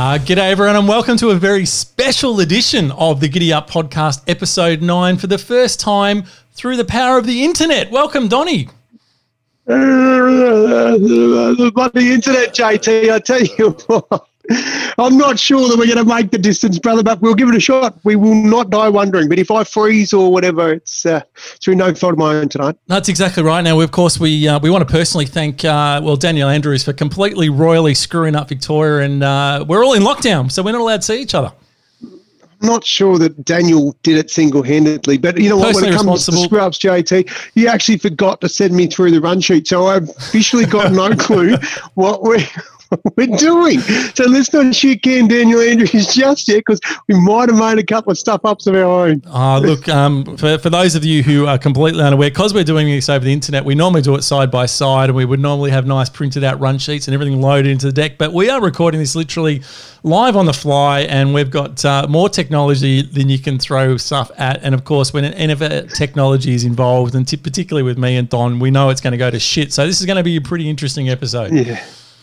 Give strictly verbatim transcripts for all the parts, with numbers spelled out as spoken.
Uh, g'day everyone and welcome to a very special edition of the Giddy Up Podcast, episode nine, for the first time through the power of the internet. Welcome, Donny. The bloody internet, J T, I tell you what. I'm not sure that we're going to make the distance, brother, but we'll give it a shot. We will not die wondering. But if I freeze or whatever, it's uh, through no fault of my own tonight. That's exactly right. Now, of course, we uh, we want to personally thank, uh, well, Daniel Andrews for completely royally screwing up Victoria, and uh, we're all in lockdown, so we're not allowed to see each other. I'm not sure that Daniel did it single-handedly, but you know what, when it comes to screw-ups, J T, he actually forgot to send me through the run sheet, so I've officially got no clue what we're... we're doing. So let's not shoot Ken Daniel Andrews just yet, because we might have made a couple of stuff-ups of our own. Oh, look, um, for, for those of you who are completely unaware, because we're doing this over the internet, we normally do it side by side, and we would normally have nice printed out run sheets and everything loaded into the deck, but we are recording this literally live on the fly, and we've got uh, more technology than you can throw stuff at. And of course, when whenever technology is involved, and t- particularly with me and Don, we know it's going to go to shit. So this is going to be a pretty interesting episode. Yeah.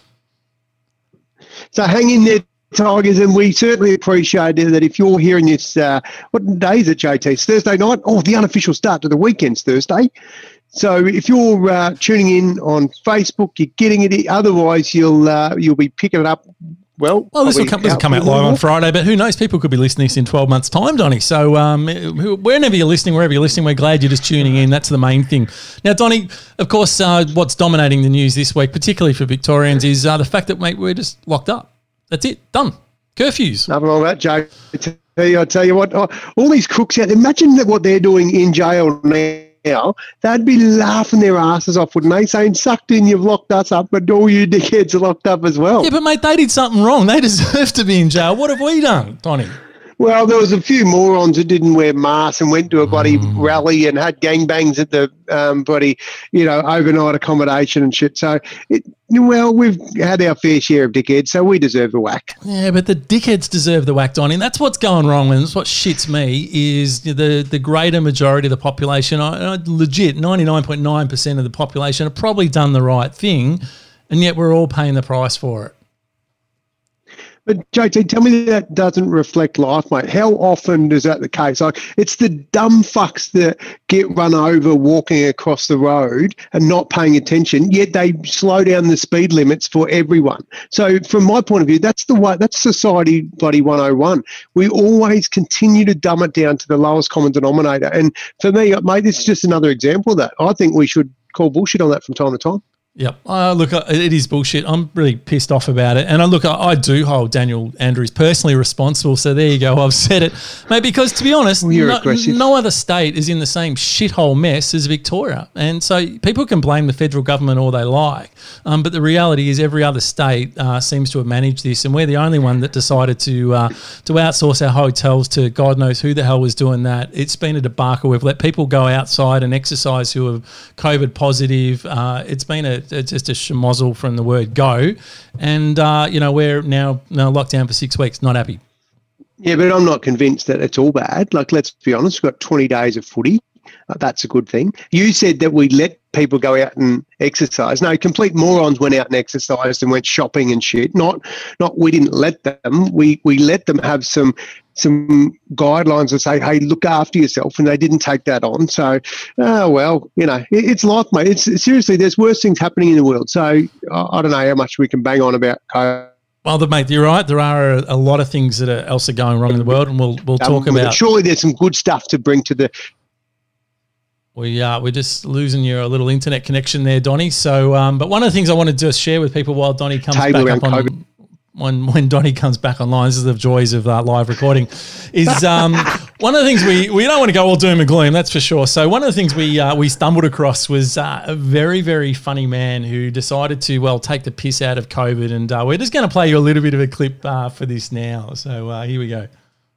So hang in there, Tigers, and we certainly appreciate that if you're hearing this, uh, what day is it, J T? It's Thursday night? Oh, the unofficial start to the weekend's Thursday. So if you're uh, tuning in on Facebook, you're getting it. Otherwise, you'll uh, you'll be picking it up. Well, well, this will come, this will come out live on Friday, but who knows? People could be listening to this in twelve months' time, Donny. So um, whenever you're listening, wherever you're listening, we're glad you're just tuning in. That's the main thing. Now, Donny, of course, uh, what's dominating the news this week, particularly for Victorians, is uh, the fact that, mate, we're just locked up. That's it. Done. Curfews. Nothing wrong with that, J T. I tell you what, oh, all these crooks out there, imagine what they're doing in jail now. Now, they'd be laughing their asses off, wouldn't they? Saying, sucked in, you've locked us up, but all you dickheads are locked up as well. Yeah, but, mate, they did something wrong. They deserve to be in jail. What have we done, Donny? Well, there was a few morons who didn't wear masks and went to a bloody mm. rally and had gangbangs at the um, bloody, you know, overnight accommodation and shit. So, it, well, we've had our fair share of dickheads, so we deserve the whack. Yeah, but the dickheads deserve the whack, Donny. And that's what's going wrong. And that's what shits me is the, the greater majority of the population, I, I, legit ninety-nine point nine percent of the population have probably done the right thing, and yet we're all paying the price for it. But, J T, tell me that doesn't reflect life, mate. How often is that the case? Like, it's the dumb fucks that get run over walking across the road and not paying attention, yet they slow down the speed limits for everyone. So, from my point of view, that's the way, that's society bloody one oh one. We always continue to dumb it down to the lowest common denominator. And for me, mate, this is just another example of that. I think we should call bullshit on that from time to time. Yep. Uh, look, uh, it is bullshit. I'm really pissed off about it. And I look, I, I do hold Daniel Andrews personally responsible. So there you go. I've said it. Mate, because to be honest, well, no, no other state is in the same shithole mess as Victoria. And so people can blame the federal government all they like. Um, but the reality is every other state uh, seems to have managed this. And we're the only one that decided to uh, to outsource our hotels to God knows who the hell was doing that. It's been a debacle. We've let people go outside and exercise who are COVID positive. Uh, it's been a It's just a schmozzle from the word go. And, uh, you know, we're now, now locked down for six weeks. Not happy. Yeah, but I'm not convinced that it's all bad. Like, let's be honest, we've got twenty days of footy. Uh, that's a good thing. You said that we let people go out and exercise. No, complete morons went out and exercised and went shopping and shit. Not not we didn't let them. We we let them have some some guidelines and say, hey, look after yourself, and they didn't take that on. So, oh, well, you know, it, it's life, mate. It's seriously, there's worse things happening in the world. So I, I don't know how much we can bang on about COVID. Well, mate, you're right. There are a, a lot of things that are else are going wrong in the world, and we'll we'll talk um, about. Surely there's some good stuff to bring to the. We uh, we're just losing your little internet connection there, Donny. So, um, but one of the things I wanted to share with people while Donny comes back up on. COVID. When when Donny comes back online, this is the joys of uh, live recording, is um, one of the things we, we don't want to go all doom and gloom, that's for sure. So one of the things we uh, we stumbled across was uh, a very, very funny man who decided to, well, take the piss out of COVID. And uh, we're just going to play you a little bit of a clip uh, for this now. So uh, here we go.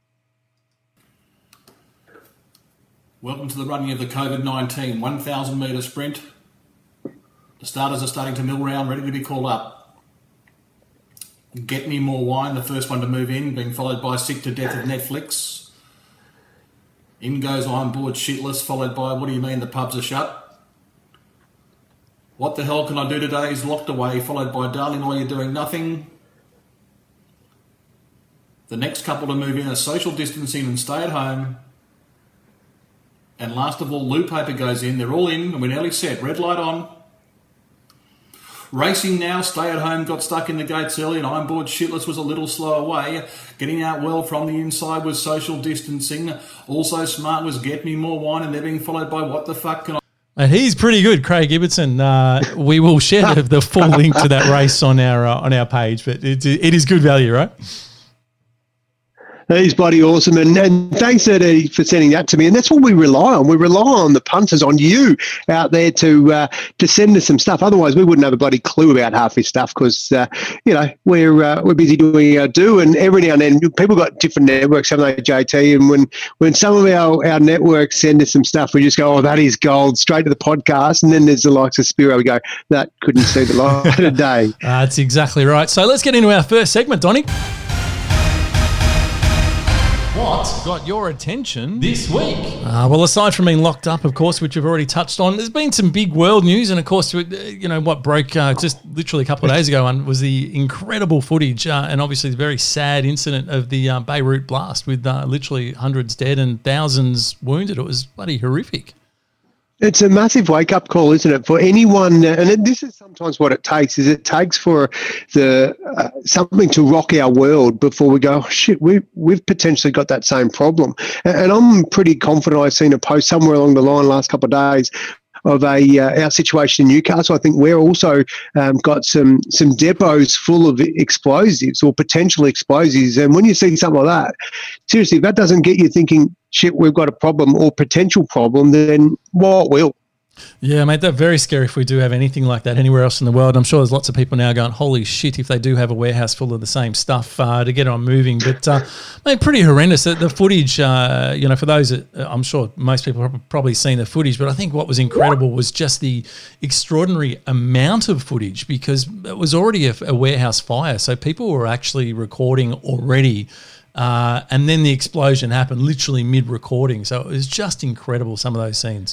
Welcome to the running of the COVID nineteen one thousand metre sprint. The starters are starting to mill round, ready to be called up. Get Me More Wine, the first one to move in, being followed by Sick to Death of Netflix. In goes I'm Bored Shitless, followed by What Do You Mean the Pubs Are Shut? What the Hell Can I Do Today is locked away, followed by Darling Why You're Doing Nothing. The next couple to move in are social distancing and stay at home. And last of all, loo paper goes in. They're all in, and we're nearly set. Red light on. Racing now, stay at home, got stuck in the gates early, and I'm bored shitless was a little slow away. Getting out well from the inside was social distancing. Also smart was get me more wine, and they're being followed by what the fuck can I... And he's pretty good, Craig Ibbotson. Uh, we will share the, the full link to that race on our uh, on our page, but it, it is good value, right? He's bloody awesome. And, and thanks, Eddie, for sending that to me. And that's what we rely on. We rely on the punters, on you out there to uh, to send us some stuff. Otherwise, we wouldn't have a bloody clue about half this stuff because, uh, you know, we're uh, we're busy doing our do. And every now and then, people got different networks, haven't they, J T? And when, when some of our, our networks send us some stuff, we just go, oh, that is gold, straight to the podcast. And then there's the likes of Spiro. We go, that couldn't see the light of day. Uh, that's exactly right. So let's get into our first segment, Donnie. What got your attention this week? Uh, well, aside from being locked up, of course, which we've already touched on, there's been some big world news. And, of course, you know, what broke uh, just literally a couple of days ago was the incredible footage uh, and obviously the very sad incident of the uh, Beirut blast with uh, literally hundreds dead and thousands wounded. It was bloody horrific. It's a massive wake-up call, isn't it, for anyone? And it, this is sometimes what it takes. Is it takes for the uh, something to rock our world before we go, oh, shit, we we've potentially got that same problem. And, and I'm pretty confident I've seen a post somewhere along the line last couple of days of a uh, our situation in Newcastle. I think we're also um, got some some depots full of explosives or potential explosives. And when you see something like that, seriously, if that doesn't get you thinking, shit, we've got a problem or potential problem, then what will? Yeah, mate, that's very scary if we do have anything like that anywhere else in the world. I'm sure there's lots of people now going, holy shit, if they do have a warehouse full of the same stuff uh, to get it on moving. But, uh, mate, pretty horrendous. The, the footage, uh, you know, for those that uh, I'm sure most people have probably seen the footage, but I think what was incredible was just the extraordinary amount of footage because it was already a, a warehouse fire. So people were actually recording already. Uh, and then the explosion happened literally mid-recording. So it was just incredible, some of those scenes.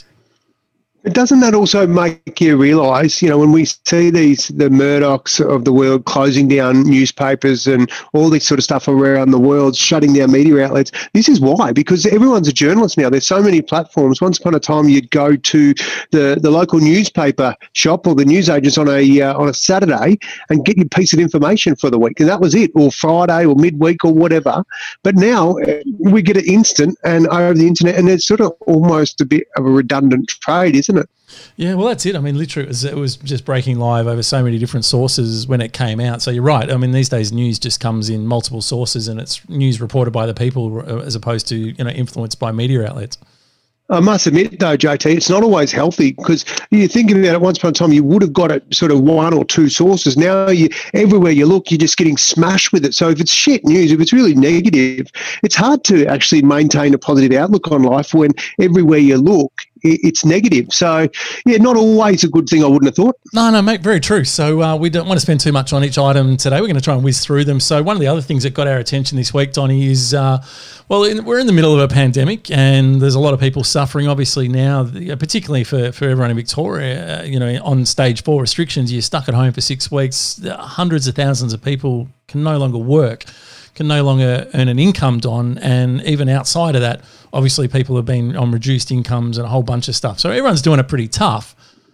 But doesn't that also make you realise, you know, when we see these, the Murdochs of the world closing down newspapers and all this sort of stuff around the world, shutting down media outlets, this is why, because everyone's a journalist now. There's so many platforms. Once upon a time, you'd go to the, the local newspaper shop or the newsagents on a uh, on a Saturday and get your piece of information for the week, and that was it, or Friday or midweek or whatever. But now we get it instant and over the internet, and it's sort of almost a bit of a redundant trade, isn't it? Yeah, well, that's it. I mean, literally, it was, it was just breaking live over so many different sources when it came out. So you're right. I mean, these days news just comes in multiple sources and it's news reported by the people as opposed to, you know, influenced by media outlets. I must admit, though, J T, it's not always healthy because you think about it, once upon a time, you would have got it sort of one or two sources. Now, you everywhere you look, you're just getting smashed with it. So if it's shit news, if it's really negative, it's hard to actually maintain a positive outlook on life when everywhere you look, it's negative. So, yeah, not always a good thing, I wouldn't have thought. No, no, mate, very true. So uh, we don't want to spend too much on each item today. We're going to try and whiz through them. So one of the other things that got our attention this week, Donnie, is, uh, well, in, we're in the middle of a pandemic and there's a lot of people suffering, obviously, now, particularly for, for everyone in Victoria, uh, you know, on stage four restrictions, you're stuck at home for six weeks. Hundreds of thousands of people can no longer work, can no longer earn an income, Don, and even outside of that, obviously people have been on reduced incomes and a whole bunch of stuff. So everyone's doing it pretty tough.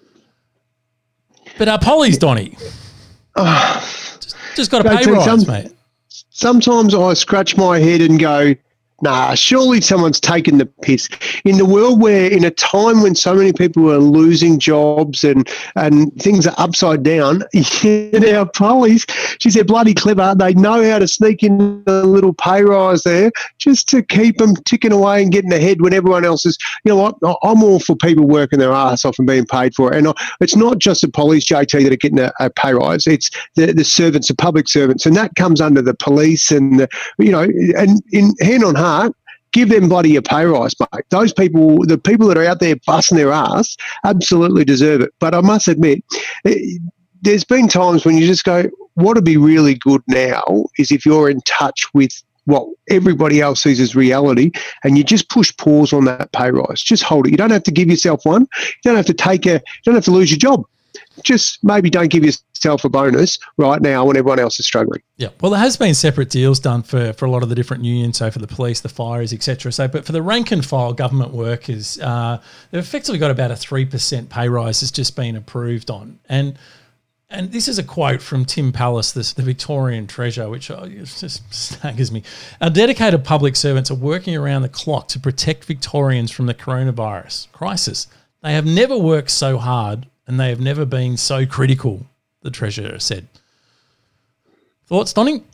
But our Polly's, Donnie, uh, just, just got a pay rise, some, mate. Sometimes I scratch my head and go, nah, surely someone's taken the piss. In the world where, in a time when so many people are losing jobs and, and things are upside down, you know, Polly's, she's they're bloody clever. They know how to sneak in a little pay rise there just to keep them ticking away and getting ahead when everyone else is, you know what, I'm all for people working their ass off and being paid for it. And it's not just the Polly's, J T, that are getting a, a pay rise. It's the, the servants, the public servants, and that comes under the police and, the, you know, and in hand on heart, give them bloody a pay rise, mate. Those people, the people that are out there busting their ass, absolutely deserve it. But I must admit, it, there's been times when you just go, what would be really good now is if you're in touch with what everybody else sees as reality and you just push pause on that pay rise. Just hold it. You don't have to give yourself one. You don't have to take a, you don't have to lose your job. just maybe don't give yourself a bonus right now when everyone else is struggling. Yeah, well, there has been separate deals done for, for a lot of the different unions, so for the police, the fires, et cetera. So, but for the rank and file government workers, uh, they've effectively got about a three percent pay rise that's just been approved on. And and this is a quote from Tim Pallas, this, the Victorian Treasurer, which oh, it just staggers me. Our dedicated public servants are working around the clock to protect Victorians from the coronavirus crisis. They have never worked so hard and they have never been so critical, the Treasurer said. Thoughts, Donny?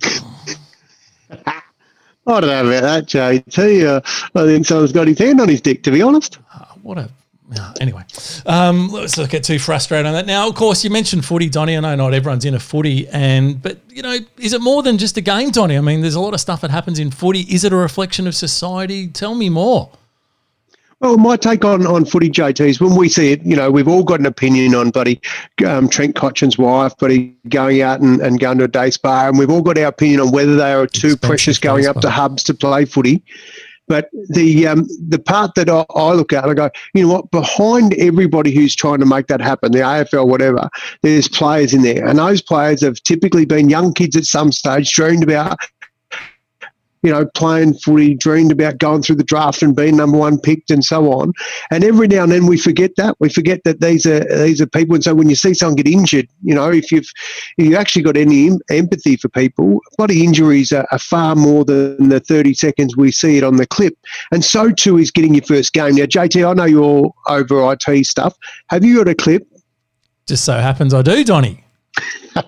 I don't know about that, J T. Uh, I think someone's got his hand on his dick, to be honest. Uh, what a... Uh, anyway, um, let's not get too frustrated on that. Now, of course, you mentioned footy, Donny. I know not everyone's in a footy, and but, you know, is it more than just a game, Donny? I mean, there's a lot of stuff that happens in footy. Is it a reflection of society? Tell me more. Well, my take on, on footy, J T, is when we see it, you know, we've all got an opinion on buddy um, Trent Cotchin's wife, buddy going out and, and going to a day spa, and we've all got our opinion on whether they are too Expensive precious going up to hubs to play footy. But the um, the part that I, I look at, I go, you know what, behind everybody who's trying to make that happen, the A F L, whatever, there's players in there. And those players have typically been young kids at some stage, dreamed about, you know, playing footy, dreamed about going through the draft and being number one picked and so on. And every now and then we forget that. We forget that these are these are people. And so when you see someone get injured, you know, if you've if you've actually got any em- empathy for people, bloody injuries are, are far more than the thirty seconds we see it on the clip. And so too is getting your first game. Now, J T, I know you're over I T stuff. Have you got a clip? Just so happens I do, Donny. Oh,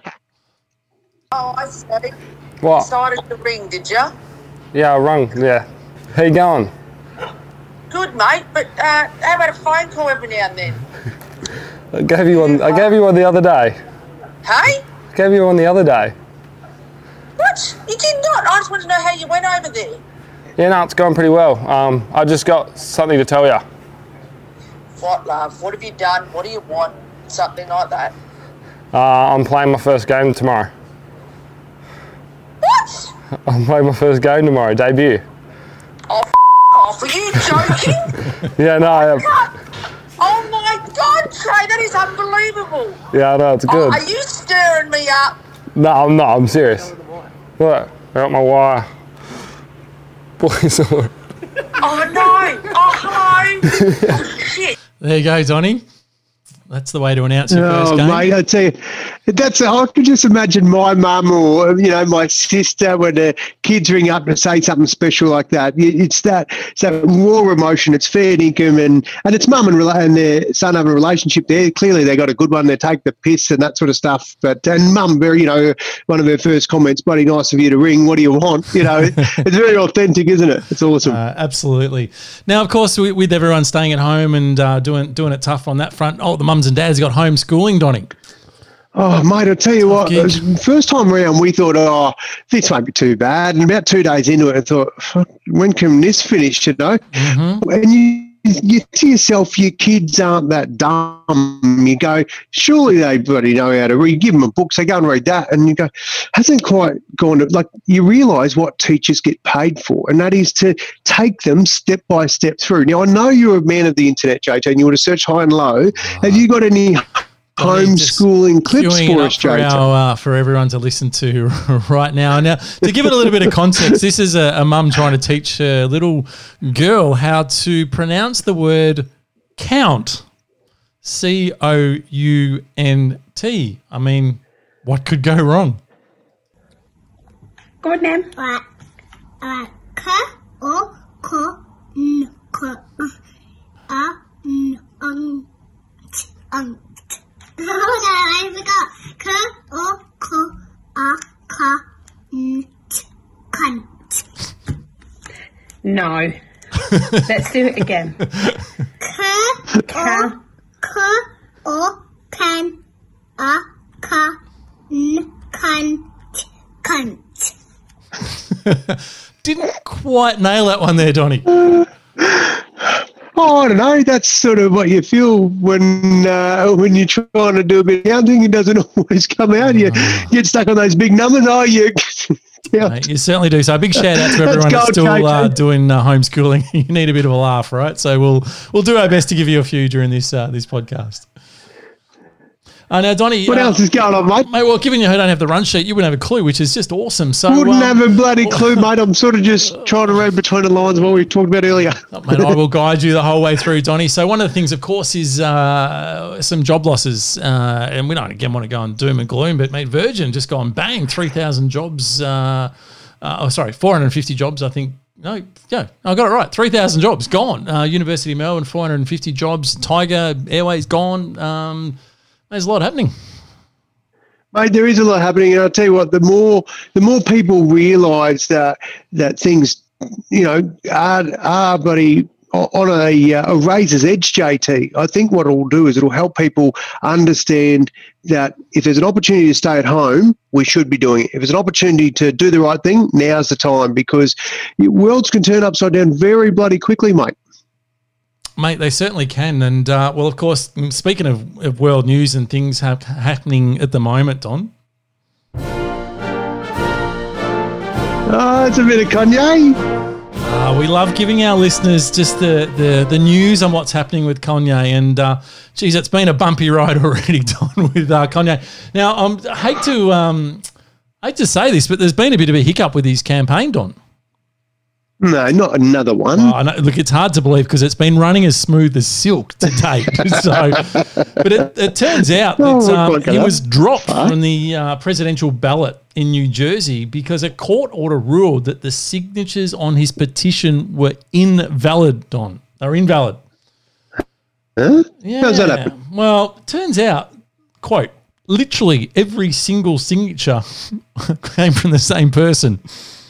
I see. What? Decided to ring, did you? Yeah, I rung, yeah. How you going? Good, mate, but uh, how about a phone call every now and then? I gave you one, I gave you one the other day. Hey? I gave you one the other day. What? You did not. I just want to know how you went over there. Yeah, no, it's going pretty well. Um, I just got something to tell you. What, love? What have you done? What do you want? Something like that. Uh, I'm playing my first game tomorrow. What? I'm playing my first game tomorrow, debut. Oh, f*** off. Are you joking? Yeah, no, I am. Oh, my God, Trey, that is unbelievable. Yeah, I know, it's good. Oh, are you stirring me up? No, I'm not, I'm serious. What? I got my wire. Boys, Oh, no. Oh, hello. Oh, shit. There you go, Donny. That's the way to announce your Oh, first game. mate, I tell you, that's I could just imagine my mum or you know my sister when the kids ring up to say something special like that. It's that it's that raw emotion. It's fair income, and and it's mum and, rela- and their son have a relationship there. Clearly, they got a good one. They take the piss and that sort of stuff. But and mum, very you know, one of her first comments, "Bloody nice of you to ring. What do you want?" You know, it's very authentic, isn't it? It's awesome. Uh, absolutely. Now, of course, we, with everyone staying at home and uh, doing doing it tough on that front. Oh, the mums and dads got homeschooling, Donny. Oh, mate, I tell you what, gig. it was first time around we thought, oh, this won't be too bad. And about two days into it, I thought, fuck, when can this finish, you know? Mm-hmm. And you you to yourself, your kids aren't that dumb. You go, surely they bloody know how to read. You give them a book, so go and read that. And you go, hasn't quite gone to, like, you realise what teachers get paid for, and that is to take them step by step through. Now, I know you're a man of the internet, J J, and you want to search high and low. Have you got any homeschooling clips Queuing for up us, for, J J? our, uh, for everyone to listen to right now. Now, to give it a little bit of context, this is a, a mum trying to teach her little girl how to pronounce the word count. C O U N T. I mean, what could go wrong? Go on, then. Uh, uh, K O K N K A N N T N T. Hold on, I forgot. K O K A K N T Cunt. No. Let's do it again. K O K O K A K N Cunt. Cunt. Didn't quite nail that one there, Donny. Oh, I don't know. That's sort of what you feel when uh, when you're trying to do a bit of counting. It doesn't always come out. You Oh. get stuck on those big numbers. Oh, you. Yeah. Mate, you certainly do. So a big shout out to Let's everyone go, that's still J J. uh, doing uh, homeschooling. You need a bit of a laugh, right? So we'll we'll do our best to give you a few during this uh, this podcast. Uh, now, Donnie. What uh, else is going on, mate? Mate, well, given you don't have the run sheet, you wouldn't have a clue, which is just awesome. So Wouldn't um, have a bloody clue, mate. I'm sort of just trying to read between the lines of what we talked about earlier. Oh, mate, I will guide you the whole way through, Donnie. So one of the things, of course, is uh, some job losses. Uh, and we don't, again, want to go on doom and gloom, but, mate, Virgin just gone bang, three thousand jobs. Uh, uh, oh, sorry, four hundred fifty jobs, I think. No, yeah, I got it right. three thousand jobs gone. Uh, University of Melbourne, four hundred fifty jobs. Tiger Airways gone. Um, there's a lot happening. Mate, there is a lot happening, and I'll tell you what, the more the more people realise that that things, you know, are, are bloody on a, a razor's edge, J T, I think what it'll do is it'll help people understand that if there's an opportunity to stay at home, we should be doing it. If there's an opportunity to do the right thing, now's the time, because worlds can turn upside down very bloody quickly, mate. Mate, they certainly can. And, uh, well, of course, speaking of, of world news and things ha- happening at the moment, Don. Oh, it's a bit of Kanye. Uh, we love giving our listeners just the, the, the news on what's happening with Kanye. And, uh, geez, it's been a bumpy ride already, Don, with uh, Kanye. Now, um, I hate to, um, I hate to say this, but there's been a bit of a hiccup with his campaign, Don. No, not another one. Oh, I know, look, it's hard to believe because it's been running as smooth as silk to date. so, but it, it turns out that Oh, um, God, he was dropped Huh? from the uh, presidential ballot in New Jersey because a court order ruled that the signatures on his petition were invalid, Don. They were invalid. Huh? Yeah. How's that happen? Well, it turns out, quote, literally every single signature came from the same person.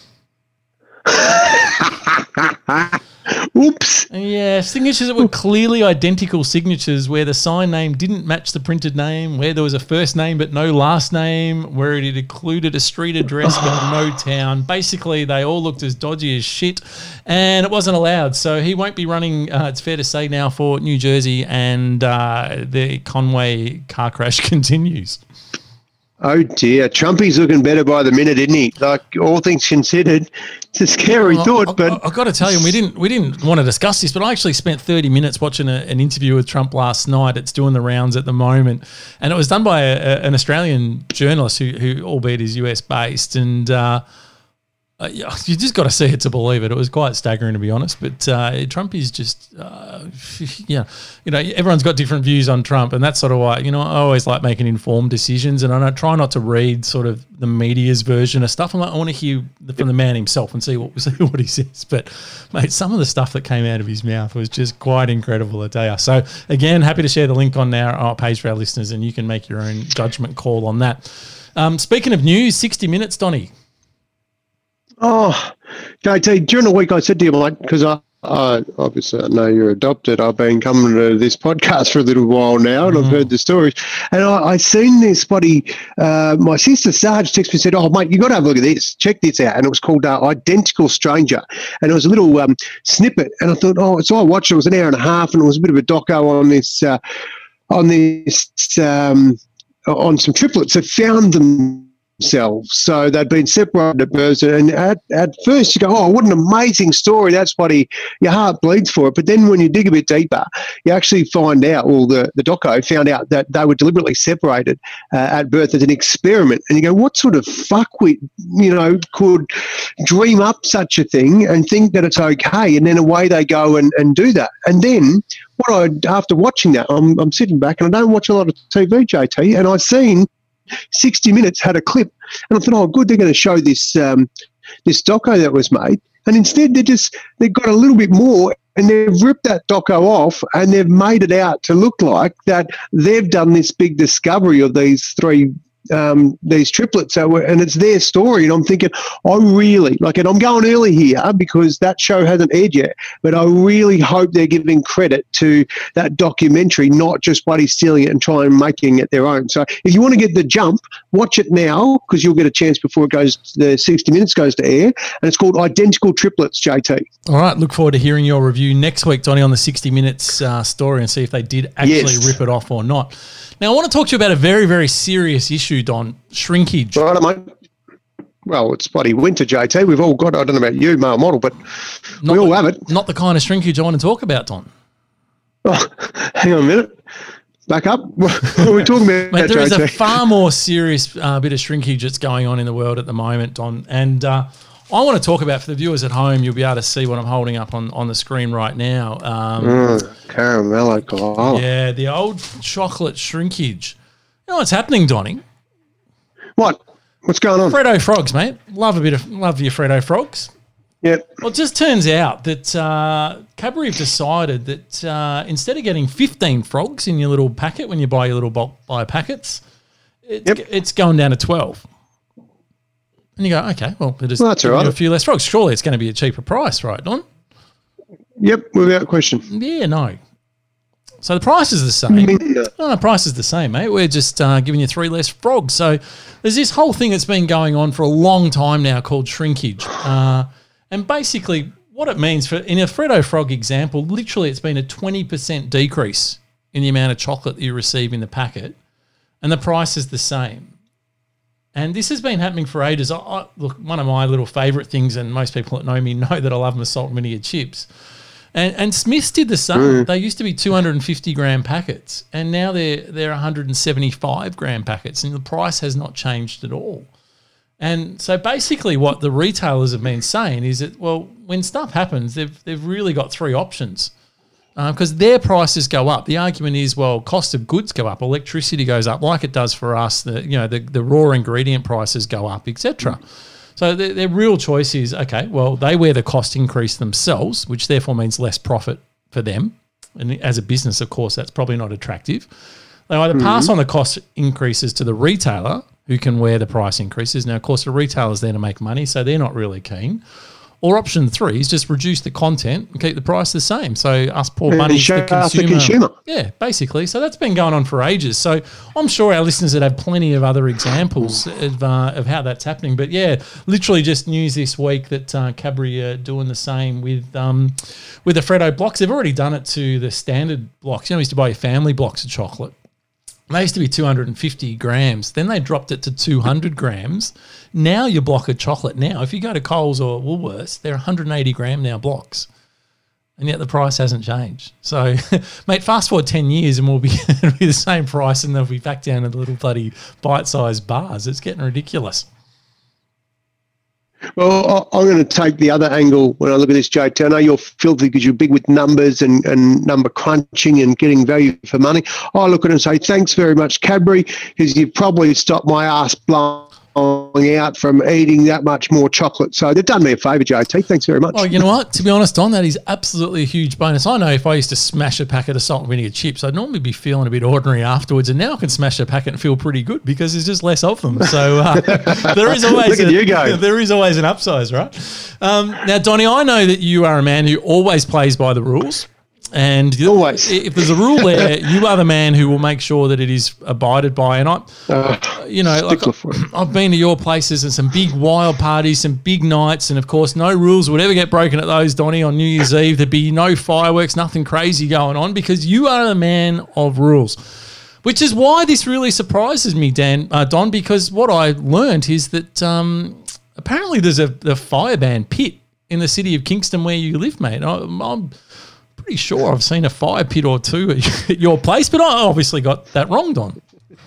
Oops. Yeah, signatures that were clearly identical signatures where the sign name didn't match the printed name, where there was a first name but no last name, where it included a street address but no town. Basically, they all looked as dodgy as shit, and it wasn't allowed. So he won't be running, uh, it's fair to say now, for New Jersey, and uh, the Conway car crash continues. Oh dear, Trumpy's looking better by the minute, isn't he? Like, all things considered, it's a scary Well, thought. I, but I, I've got to tell you, we didn't we didn't want to discuss this, but I actually spent thirty minutes watching a, an interview with Trump last night. It's doing the rounds at the moment, and it was done by a, a, an Australian journalist who, who albeit is U S based, and uh, uh, you just got to see it to believe it. It was quite staggering, to be honest. But uh, Trump is just, uh, yeah, you know, everyone's got different views on Trump, and that's sort of why, you know, I always like making informed decisions, and I don't, try not to read sort of the media's version of stuff. I'm like, I want to hear from the man himself and see what see what he says. But mate, some of the stuff that came out of his mouth was just quite incredible, I tell you. So again, happy to share the link on our, our page for our listeners, and you can make your own judgment call on that. Um, speaking of news, sixty minutes, Donnie. Oh, J T, during the week I said to you, mate, because I, I obviously I know you're adopted. I've been coming to this podcast for a little while now, and mm. I've heard the stories. And I, I seen this buddy, uh, my sister Sarge texted me and said, "Oh, mate, you got to have a look at this. Check this out." And it was called uh, Identical Stranger, and it was a little um, snippet. And I thought, oh, so I watched it. It was an hour and a half, and it was a bit of a doco on this, uh, on this, um, on some triplets that found them. Themselves. So they'd been separated at birth, and at, at first you go, oh, what an amazing story. That's what he, your heart bleeds for it. But then when you dig a bit deeper, you actually find out, well, the, the doco found out that they were deliberately separated uh, at birth as an experiment. And you go, what sort of fuckwit, you know, could dream up such a thing and think that it's okay? And then away they go and, and do that. And then what I, after watching that, I'm, I'm sitting back, and I don't watch a lot of T V, J T, and I've seen sixty minutes had a clip, and I thought, oh, good, they're going to show this um, this doco that was made, and instead they just they've got a little bit more, and they've ripped that doco off, and they've made it out to look like that they've done this big discovery of these three. Um, these triplets, so, and it's their story, and I'm thinking, I really like, and I'm going early here because that show hasn't aired yet, but I really hope they're giving credit to that documentary, not just bloody stealing it and trying making it their own. So if you want to get the jump, watch it now, because you'll get a chance before it goes, the sixty minutes goes to air, and it's called Identical Triplets, J T. All right, look forward to hearing your review next week, Donnie, on the sixty minutes uh, story, and see if they did actually yes. rip it off or not. Now, I want to talk to you about a very, very serious issue, Don, shrinkage. Right, mate. Well, it's bloody winter, J T. We've all got, I don't know about you, male model, but not we all the, have it. Not the kind of shrinkage I want to talk about, Don. Oh, hang on a minute. Back up. What are we talking about? Mate, there is J a T? far more serious uh, bit of shrinkage that's going on in the world at the moment, Don. And uh, I want to talk about, for the viewers at home, you'll be able to see what I'm holding up on, on the screen right now. Um, Mm, caramello koala. yeah, the old chocolate shrinkage. You know what's happening, Donny? What? What's going on? Freddo frogs, mate. Love a bit of love your Freddo frogs. Yep. Well, it just turns out that uh, Cadbury have decided that uh, instead of getting fifteen frogs in your little packet when you buy your little bulk buy packets, it's, Yep. it's going down to twelve. And you go, okay, well, they're just Well, that's giving all you right. a few less frogs. Surely it's going to be a cheaper price, right, Don? Yep, without question. Yeah, no. So the price is the same. Mm. No, the price is the same, mate. We're just uh, giving you three less frogs. So there's this whole thing that's been going on for a long time now called shrinkage. Uh, and basically what it means, for in a Freddo frog example, literally it's been a twenty percent decrease in the amount of chocolate that you receive in the packet, and the price is the same. And this has been happening for ages. I, I, look, one of my little favourite things, and most people that know me know that I love my salt and vinegar chips. And, and Smith's did the same. Mm. They used to be two hundred fifty gram packets, and now they're they're one hundred seventy-five gram packets, and the price has not changed at all. And so basically, what the retailers have been saying is that, well, when stuff happens, they've they've really got three options, because their prices go up. The argument is, well, cost of goods go up, electricity goes up, like it does for us. The you know the the raw ingredient prices go up, et cetera. So their, their real choice is, okay, well, they wear the cost increase themselves, which therefore means less profit for them. And as a business, of course, that's probably not attractive. They either pass on the cost increases to the retailer, who can wear the price increases. Now, of course, the retailer's there to make money, so they're not really keen. Or option three is just reduce the content and keep the price the same. So us poor And bunnies, show the us the consumer. consumer. Yeah, basically. So that's been going on for ages. So I'm sure our listeners would have plenty of other examples of, uh, of how that's happening. But yeah, literally just news this week that uh, Cadbury are doing the same with um, with the Freddo blocks. They've already done it to the standard blocks. You know, we used to buy your family blocks of chocolate. They used to be two hundred fifty grams. Then they dropped it to two hundred grams. Now your block of chocolate now, if you go to Coles or Woolworths, they're one hundred eighty gram now blocks. And yet the price hasn't changed. So, mate, fast forward ten years and we'll be, it'll be the same price and they'll be back down to the little bloody bite-sized bars. It's getting ridiculous. Well, I- I'm going to take the other angle when I look at this, J T. I know you're filthy because you're big with numbers and, and number crunching and getting value for money. I look at it and say, thanks very much, Cadbury, because you've probably stopped my ass blowing out from eating that much more chocolate. So they've done me a favour, J T. Thanks very much. Oh, you know what? To be honest, Don, that is absolutely a huge bonus. I know if I used to smash a packet of salt and vinegar chips, I'd normally be feeling a bit ordinary afterwards, and now I can smash a packet and feel pretty good because there's just less of them. So uh, there is always Look at a, you go. there is always an upsize, right? Um, now, Donnie, I know that you are a man who always plays by the rules. And you- Always. if there's a rule there, you are the man who will make sure that it is abided by. And I, Uh, you know, like, stickler for it. I've been to your places and some big wild parties, some big nights, and of course, no rules would ever get broken at those, Donnie, on New Year's Eve. There'd be no fireworks, nothing crazy going on because you are a man of rules. Which is why this really surprises me, Dan, uh, Don, because what I learned is that um, apparently there's a, a fire ban pit in the city of Kingston where you live, mate. I, I'm pretty sure I've seen a fire pit or two at your place, but I obviously got that wrong, Don.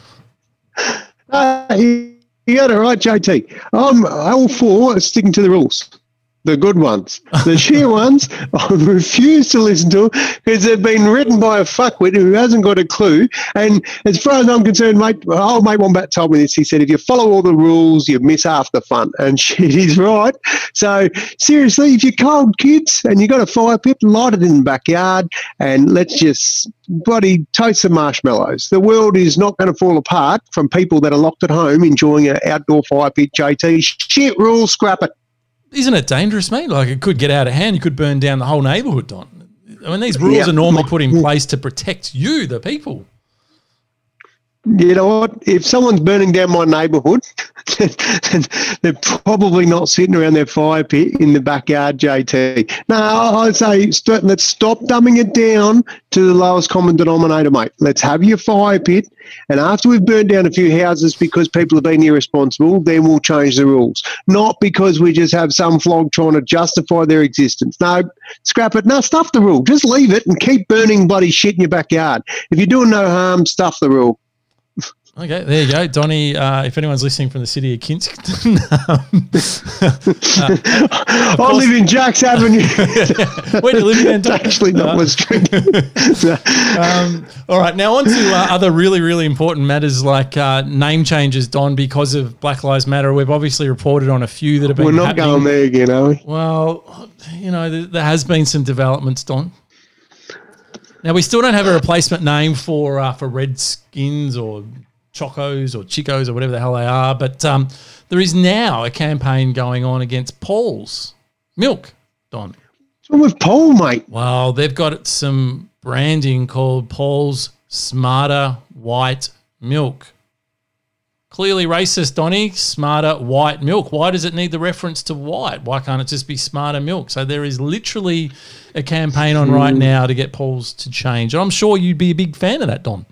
Uh, you you got it right, J T. I'm all for sticking to the rules. The good ones. The sheer ones, I refuse to listen to because they've been written by a fuckwit who hasn't got a clue. And as far as I'm concerned, mate, old mate Wombat told me this. He said, if you follow all the rules, you miss half the fun. And shit, he's right. So seriously, if you're cold, kids, and you got a fire pit, light it in the backyard and let's just bloody toast some marshmallows. The world is not going to fall apart from people that are locked at home enjoying an outdoor fire pit, J T. Shit rules, scrap it. Isn't it dangerous, mate? Like it could get out of hand. You could burn down the whole neighbourhood, Don. I mean, these rules Yeah. are normally put in place to protect you, the people. You know what? If someone's burning down my neighbourhood, they're probably not sitting around their fire pit in the backyard, J T. No, I'd say st- let's stop dumbing it down to the lowest common denominator, mate. Let's have your fire pit, and after we've burned down a few houses because people have been irresponsible, then we'll change the rules. Not because we just have some flog trying to justify their existence. No, scrap it. No, stuff the rule. Just leave it and keep burning bloody shit in your backyard. If you're doing no harm, stuff the rule. Okay, there you go, Donnie. Uh, if anyone's listening from the city of Kingston, um, uh, I live in Jacks Avenue. Where do you live in? It's actually not my street. um, all right, now on to uh, other really, really important matters like uh, name changes, Don, because of Black Lives Matter. We've obviously reported on a few that have been We're not happening. going there again, are we? Well, you know, there, there has been some developments, Don. Now, we still don't have a replacement name for uh, for Redskins or Chocos or Chicos or whatever the hell they are, but um, there is now a campaign going on against Paul's Milk, Don. What's wrong with Paul, mate? Well, they've got some branding called Paul's Smarter White Milk. Clearly racist, Donnie. Smarter White Milk. Why does it need the reference to white? Why can't it just be Smarter Milk? So there is literally a campaign on right now to get Paul's to change. And I'm sure you'd be a big fan of that, Don.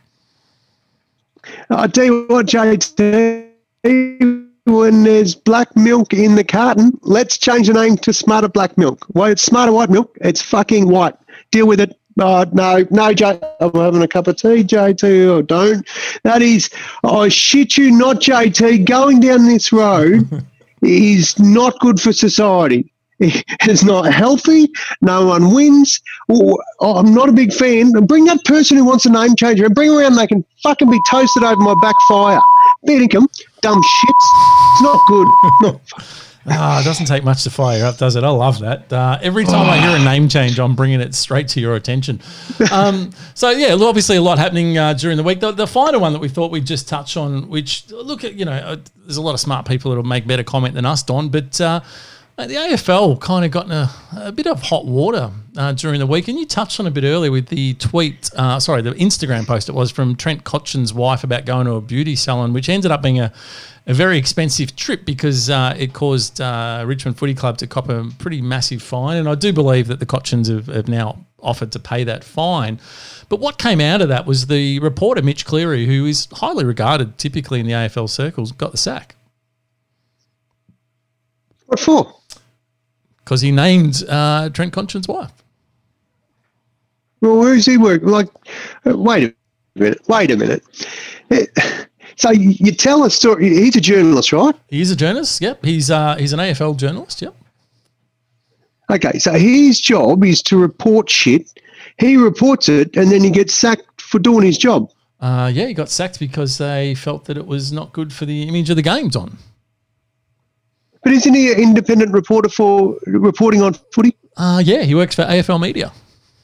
I tell you what, J T, when there's black milk in the carton, let's change the name to Smarter Black Milk. Well, it's Smarter White Milk. It's fucking white. Deal with it. Uh, no, no, J. I'm having a cup of tea, J T, or don't. That is, I shit you not, J T, going down this road is not good for society. It's not healthy. No one wins. Oh, I'm not a big fan. Bring that person who wants a name changer and bring them around. They can fucking be toasted over my backfire. Beddingham, dumb shits. It's not good. No. Ah, it doesn't take much to fire you up, does it? I love that. Uh, every time I hear a name change, I'm bringing it straight to your attention. Um, so, yeah, obviously a lot happening uh, during the week. The, the final one that we thought we'd just touch on, which, look, at you know, uh, there's a lot of smart people that will make better comment than us, Don, but uh, the A F L kind of got in a, a bit of hot water uh, during the week, and you touched on a bit earlier with the tweet, uh, sorry, the Instagram post it was from Trent Cotchin's wife about going to a beauty salon, which ended up being a, a very expensive trip because uh, it caused uh, Richmond Footy Club to cop a pretty massive fine, and I do believe that the Cotchins have, have now offered to pay that fine. But what came out of that was the reporter, Mitch Cleary, who is highly regarded typically in the A F L circles, got the sack. What for? Because he named uh, Trent Cotchin's wife. Well, where is he working? Like, uh, wait a minute. Wait a minute. Uh, so you tell a story. He's a journalist, right? He's a journalist. Yep. He's uh, he's an A F L journalist. Yep. Okay. So his job is to report shit. He reports it, and then he gets sacked for doing his job. Uh, yeah, he got sacked because they felt that it was not good for the image of the game, Don. But isn't he an independent reporter for reporting on footy? Uh, yeah, he works for A F L Media.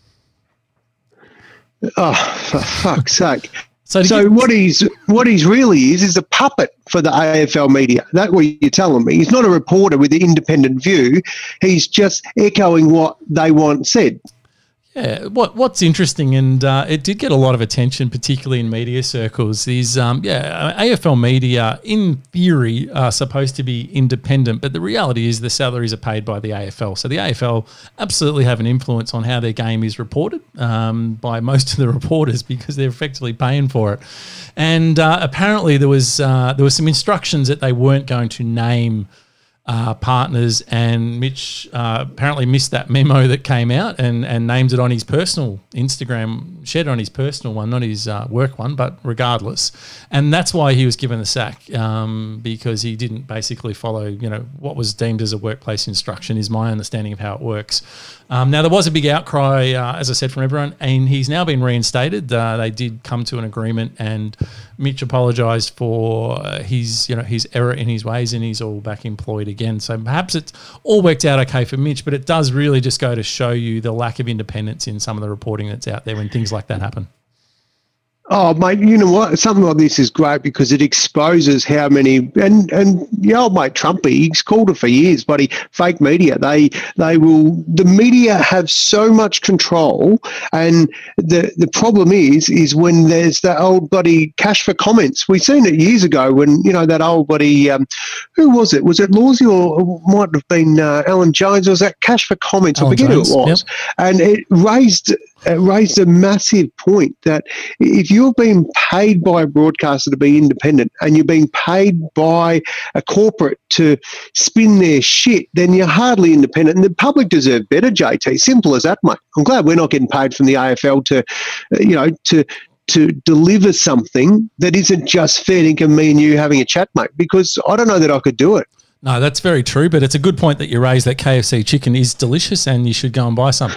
Oh, for fuck's sake. So, so you, what he's what he's really is is a puppet for the A F L Media. That's what you're telling me. He's not a reporter with the independent view. He's just echoing what they want said. Yeah, what what's interesting, and uh, it did get a lot of attention, particularly in media circles, is, um, yeah, A F L Media, in theory, are supposed to be independent, but the reality is the salaries are paid by the A F L. So the A F L absolutely have an influence on how their game is reported um, by most of the reporters because they're effectively paying for it. And uh, apparently there was uh, there was some instructions that they weren't going to name Uh, partners, and Mitch uh, apparently missed that memo that came out and, and named it on his personal Instagram, shared it on his personal one, not his uh, work one, but regardless. And that's why he was given the sack, um, because he didn't basically follow, you know, what was deemed as a workplace instruction is my understanding of how it works. Um, now, there was a big outcry, uh, as I said, from everyone, and he's now been reinstated. Uh, they did come to an agreement, and Mitch apologised for uh, his, you know, his error in his ways, and he's all back employed again. So perhaps it's all worked out okay for Mitch, but it does really just go to show you the lack of independence in some of the reporting that's out there when things like that happen. Oh, mate, you know what? Something like this is great because it exposes how many and and the old mate Trumpy, he's called it for years, buddy. Fake media. They they will. The media have so much control, and the the problem is is when there's that old buddy cash for comments. We seen it years ago when you know that old buddy. Um, who was it? Was it Lawsy or or might have been uh, Alan Jones? Or was that cash for comments? Alan I forget Jones, who it was, yep. and it raised. It raised a massive point that if you're being paid by a broadcaster to be independent and you're being paid by a corporate to spin their shit, then you're hardly independent. And the public deserve better, J T. Simple as that, mate. I'm glad we're not getting paid from the A F L to, you know, to to deliver something that isn't just fair income, me and you having a chat, mate, because I don't know that I could do it. No, that's very true, but it's a good point that you raised that K F C chicken is delicious and you should go and buy some.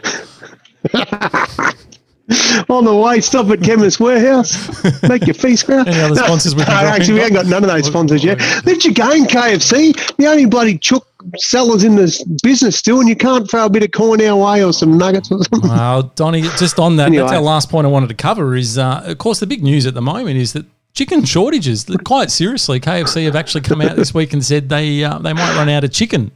On the way, stop at Chemist Warehouse. Make your feast ground. Any other sponsors we can no, drop actually, in? we ain't got none of those sponsors yet. Lift your game, K F C. The only bloody chook sellers in this business still, and you can't throw a bit of corn our way or some nuggets or something. Well, Donnie, just on that, Anyway. that's our last point I wanted to cover is, uh, of course, the big news at the moment is that chicken shortages. Quite seriously, K F C have actually come out this week and said they uh, they might run out of chicken.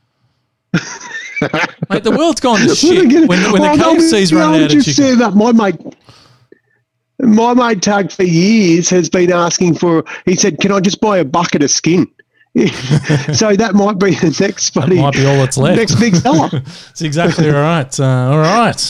Mate, the world's gone to shit when, when the Oh, K F C's no, running out of just chicken. say that my mate, my mate Tug for years has been asking for. He said, "Can I just buy a bucket of skin?" So that might be the next buddy. Might be all that's left. Next big seller. That's exactly right. Uh, all right.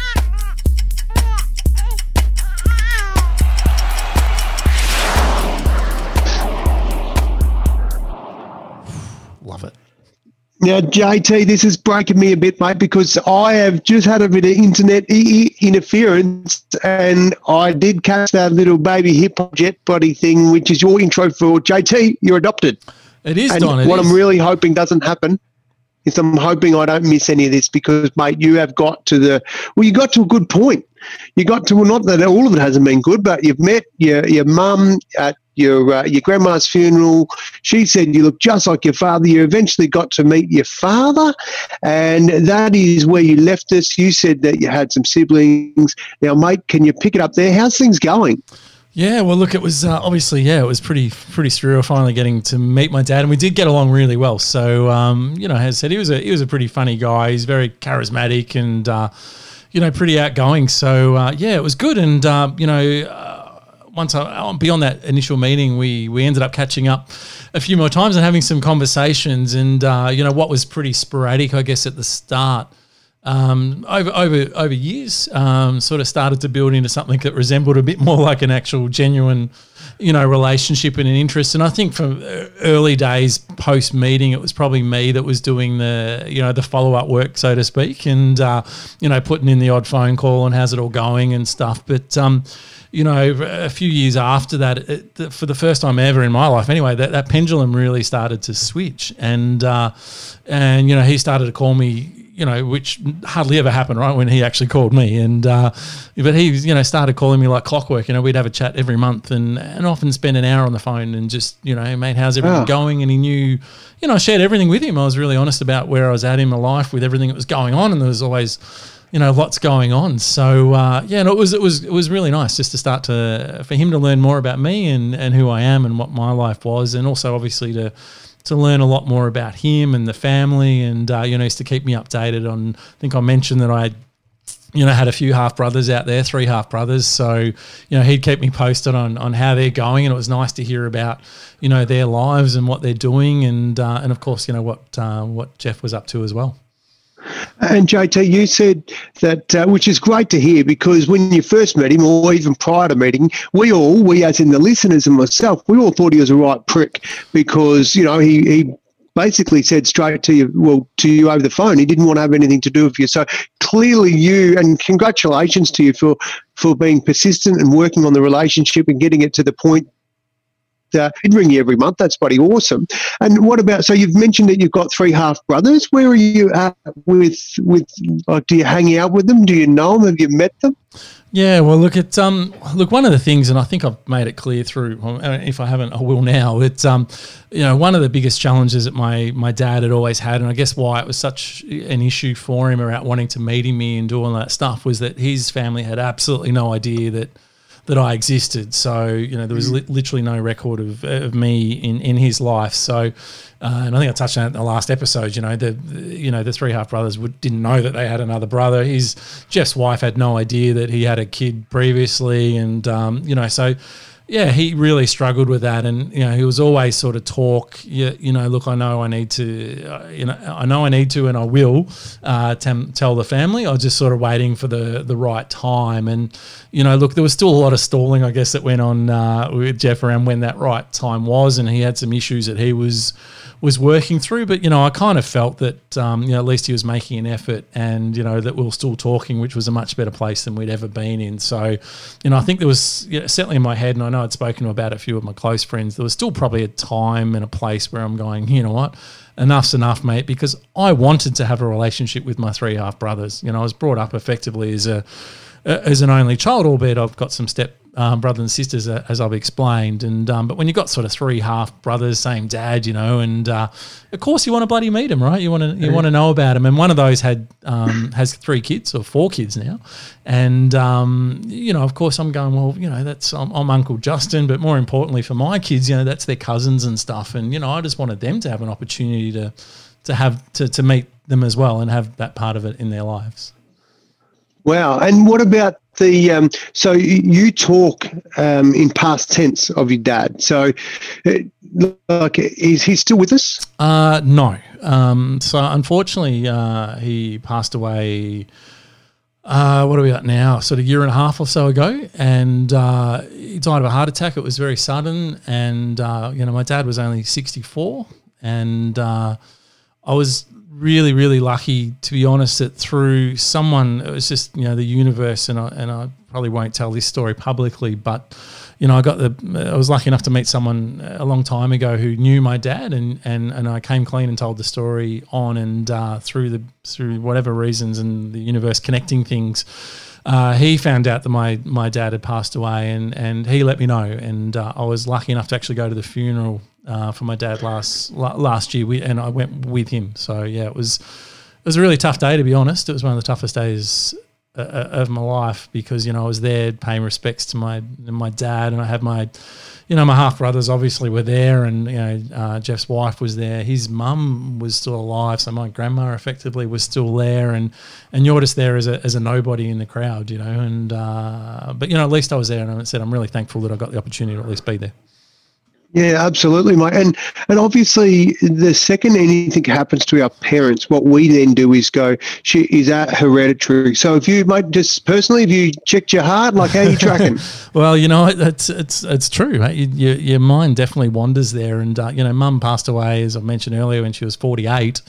Love it. Now, J T, this is breaking me a bit, mate, because I have just had a bit of internet e- e- interference and I did catch that little baby hip hop jet body thing, which is your intro for J T. You're adopted. It is, And Don. It what is. I'm really hoping doesn't happen is I'm hoping I don't miss any of this because, mate, you have got to the – well, you got to a good point. You got to – well, not that all of it hasn't been good, but you've met your your mum at your uh, your grandma's funeral. She said you look just like your father. You eventually got to meet your father, and that is where you left us. You said that you had some siblings. Now, mate, can you pick it up there? How's things going? Yeah, well, look, it was uh, obviously, yeah, it was pretty pretty surreal finally getting to meet my dad, and we did get along really well. So, um, you know, as I said, he was a he was a pretty funny guy. He's very charismatic and, uh, you know, pretty outgoing. So, uh, yeah, it was good. And, uh, you know, uh, once I, beyond that initial meeting, we we ended up catching up a few more times and having some conversations. And, uh, you know, what was pretty sporadic, I guess, at the start, Um, over over over years, um, sort of started to build into something that resembled a bit more like an actual genuine, you know, relationship and an interest. And I think from early days post meeting, it was probably me that was doing the, you know, the follow up work, so to speak, and uh, you know, putting in the odd phone call and how's it all going and stuff. But um, you know, a few years after that, it, for the first time ever in my life, anyway, that, that pendulum really started to switch, and uh, and you know, he started to call me. You know, which hardly ever happened, right, when he actually called me. And uh, but he, you know, started calling me like clockwork. You know, we'd have a chat every month and, and often spend an hour on the phone and just, you know, mate, how's everything Oh. going? And he knew, you know, I shared everything with him. I was really honest about where I was at in my life with everything that was going on, and there was always, you know, lots going on. So uh, yeah, no, it was it was it was really nice just to start to for him to learn more about me and and who I am and what my life was, and also obviously to. to learn a lot more about him and the family, and uh, you know, used to keep me updated on. I think I mentioned that I, you know, had a few half brothers out there, three half brothers. So, you know, he'd keep me posted on on how they're going, and it was nice to hear about, you know, their lives and what they're doing, and uh, and of course, you know, what uh, what Jeff was up to as well. And J T, you said that, uh, which is great to hear, because when you first met him, or even prior to meeting, we all, we as in the listeners and myself, we all thought he was a right prick, because, you know, he, he basically said straight to you, well, to you over the phone, he didn't want to have anything to do with you. So clearly you, and congratulations to you for, for being persistent and working on the relationship and getting it to the point. Uh, he'd ring you every month. That's bloody awesome. And what about, so you've mentioned that you've got three half brothers. Where are you at with, with like, do you hang out with them? Do you know them? Have you met them? Yeah, well, look at um, look. One of the things, and I think I've made it clear through. Well, if I haven't, I will now. It's um, you know, one of the biggest challenges that my my dad had always had, and I guess why it was such an issue for him about wanting to meet me and do all that stuff, was that his family had absolutely no idea that that I existed. So, you know, there was li- literally no record of, of me in, in his life. So, uh, and I think I touched on it in the last episode, you know, the, the you know, the three half brothers would, didn't know that they had another brother. His Jeff's wife had no idea that he had a kid previously. And, um, you know, so, yeah, he really struggled with that, and you know he was always sort of talk. You, you know, look, I know I need to, uh, you know, I know I need to, and I will uh, tem- tell the family. I was just sort of waiting for the the right time, and you know, look, there was still a lot of stalling, I guess, that went on uh, with Jeff around when that right time was, and he had some issues that he was was working through. But you know, I kind of felt that um, you know at least he was making an effort, and you know that we were still talking, which was a much better place than we'd ever been in. So, you know, I think there was you know, certainly in my head, and I know I'd spoken about a few of my close friends, there was still probably a time and a place where I'm going, you know what, enough's enough, mate, because I wanted to have a relationship with my three half brothers. You know, I was brought up effectively as a as an only child, albeit I've got some step um, brothers and sisters, uh, as I've explained. And um, but when you've got sort of three half brothers, same dad, you know, and uh, of course you want to bloody meet them, right? You want to you want to know about them. And one of those had um, has three kids or four kids now, and um, you know, of course, I'm going, well, you know, that's I'm, I'm Uncle Justin, but more importantly for my kids, you know, that's their cousins and stuff. And you know, I just wanted them to have an opportunity to to have to to meet them as well and have that part of it in their lives. Wow. And what about the, um, so you talk um, in past tense of your dad. So uh, like, is he still with us? Uh, no. Um, so unfortunately, uh, he passed away, uh, what are we at now? Sort of a year and a half or so ago. And uh, he died of a heart attack. It was very sudden. And, uh, you know, my dad was only sixty-four. And uh, I was really, really lucky, to be honest, that through someone, it was just, you know, the universe, and I, and I probably won't tell this story publicly, but, you know, I got the, I was lucky enough to meet someone a long time ago who knew my dad, and, and, and I came clean and told the story on, and uh, through the, through whatever reasons and the universe connecting things, Uh, he found out that my, my dad had passed away, and, and he let me know. And uh, I was lucky enough to actually go to the funeral uh, for my dad last last year, we, and I went with him. So yeah, it was it was a really tough day, to be honest. It was one of the toughest days uh, of my life, because you know I was there paying respects to my my dad, and I had my you know my half brothers obviously were there, and you know uh, Jeff's wife was there. His mum was still alive, so my grandma effectively was still there, and and you're just there as a as a nobody in the crowd, you know. And uh, but you know at least I was there, and I said I'm really thankful that I got the opportunity to at least be there. Yeah, absolutely, mate. And and obviously, the second anything happens to our parents, what we then do is go, shit, is that hereditary? So if you, mate, just personally, have you checked your heart? Like, how are you tracking? Well, you know, it's it's it's true. Right? You, your, your mind definitely wanders there. And, uh, you know, Mum passed away, as I mentioned earlier, when she was forty-eight.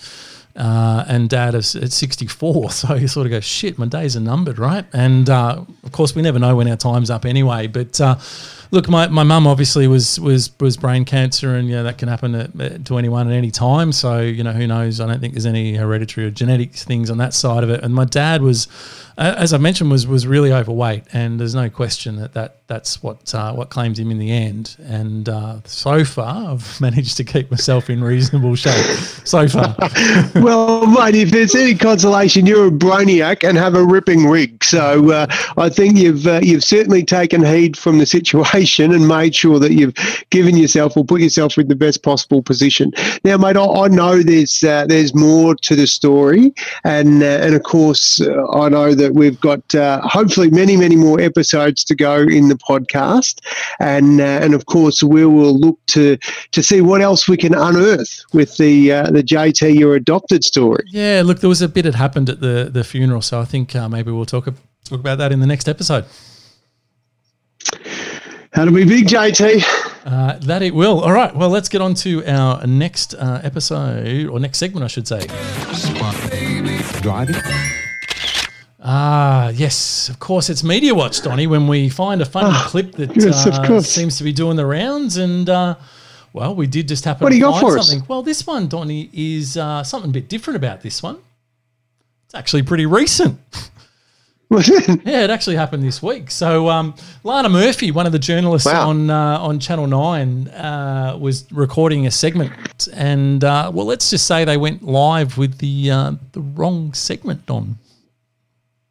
Uh, and Dad is at sixty-four, so you sort of go, shit, my days are numbered, right? And uh, of course, we never know when our time's up anyway. But uh, look, my my mum obviously was was was brain cancer, and you know that can happen to, to anyone at any time. So you know, who knows? I don't think there's any hereditary or genetic things on that side of it. And my dad was, as I mentioned, was was really overweight, and there's no question that, that that's what uh, what claimed him in the end. And uh, so far, I've managed to keep myself in reasonable shape. So far. Well, mate, if there's any consolation, you're a broniac and have a ripping rig. So uh, I think you've uh, you've certainly taken heed from the situation and made sure that you've given yourself or put yourself in the best possible position. Now, mate, I, I know there's uh, there's more to the story, and uh, and of course uh, I know that we've got uh, hopefully many many more episodes to go in the podcast, and uh, and of course we will look to to see what else we can unearth with the uh, the J T your adopted story. Yeah, look, there was a bit that happened at the, the funeral, so I think uh, maybe we'll talk talk about that in the next episode. That'll be big, J T. Uh, that it will. All right, well, let's get on to our next uh, episode, or next segment, I should say. Driving. Ah, yes, of course, it's Media Watch, Donnie, when we find a funny oh, clip that yes, uh, seems to be doing the rounds, and uh, well, we did just happen what to do you find got for something. Us? Well, this one, Donnie, is uh, something a bit different about this one. It's actually pretty recent. Was it? Yeah, it actually happened this week. So um, Lana Murphy, one of the journalists wow. on uh, on Channel nine, uh, was recording a segment, and uh, well, let's just say they went live with the uh, the wrong segment on.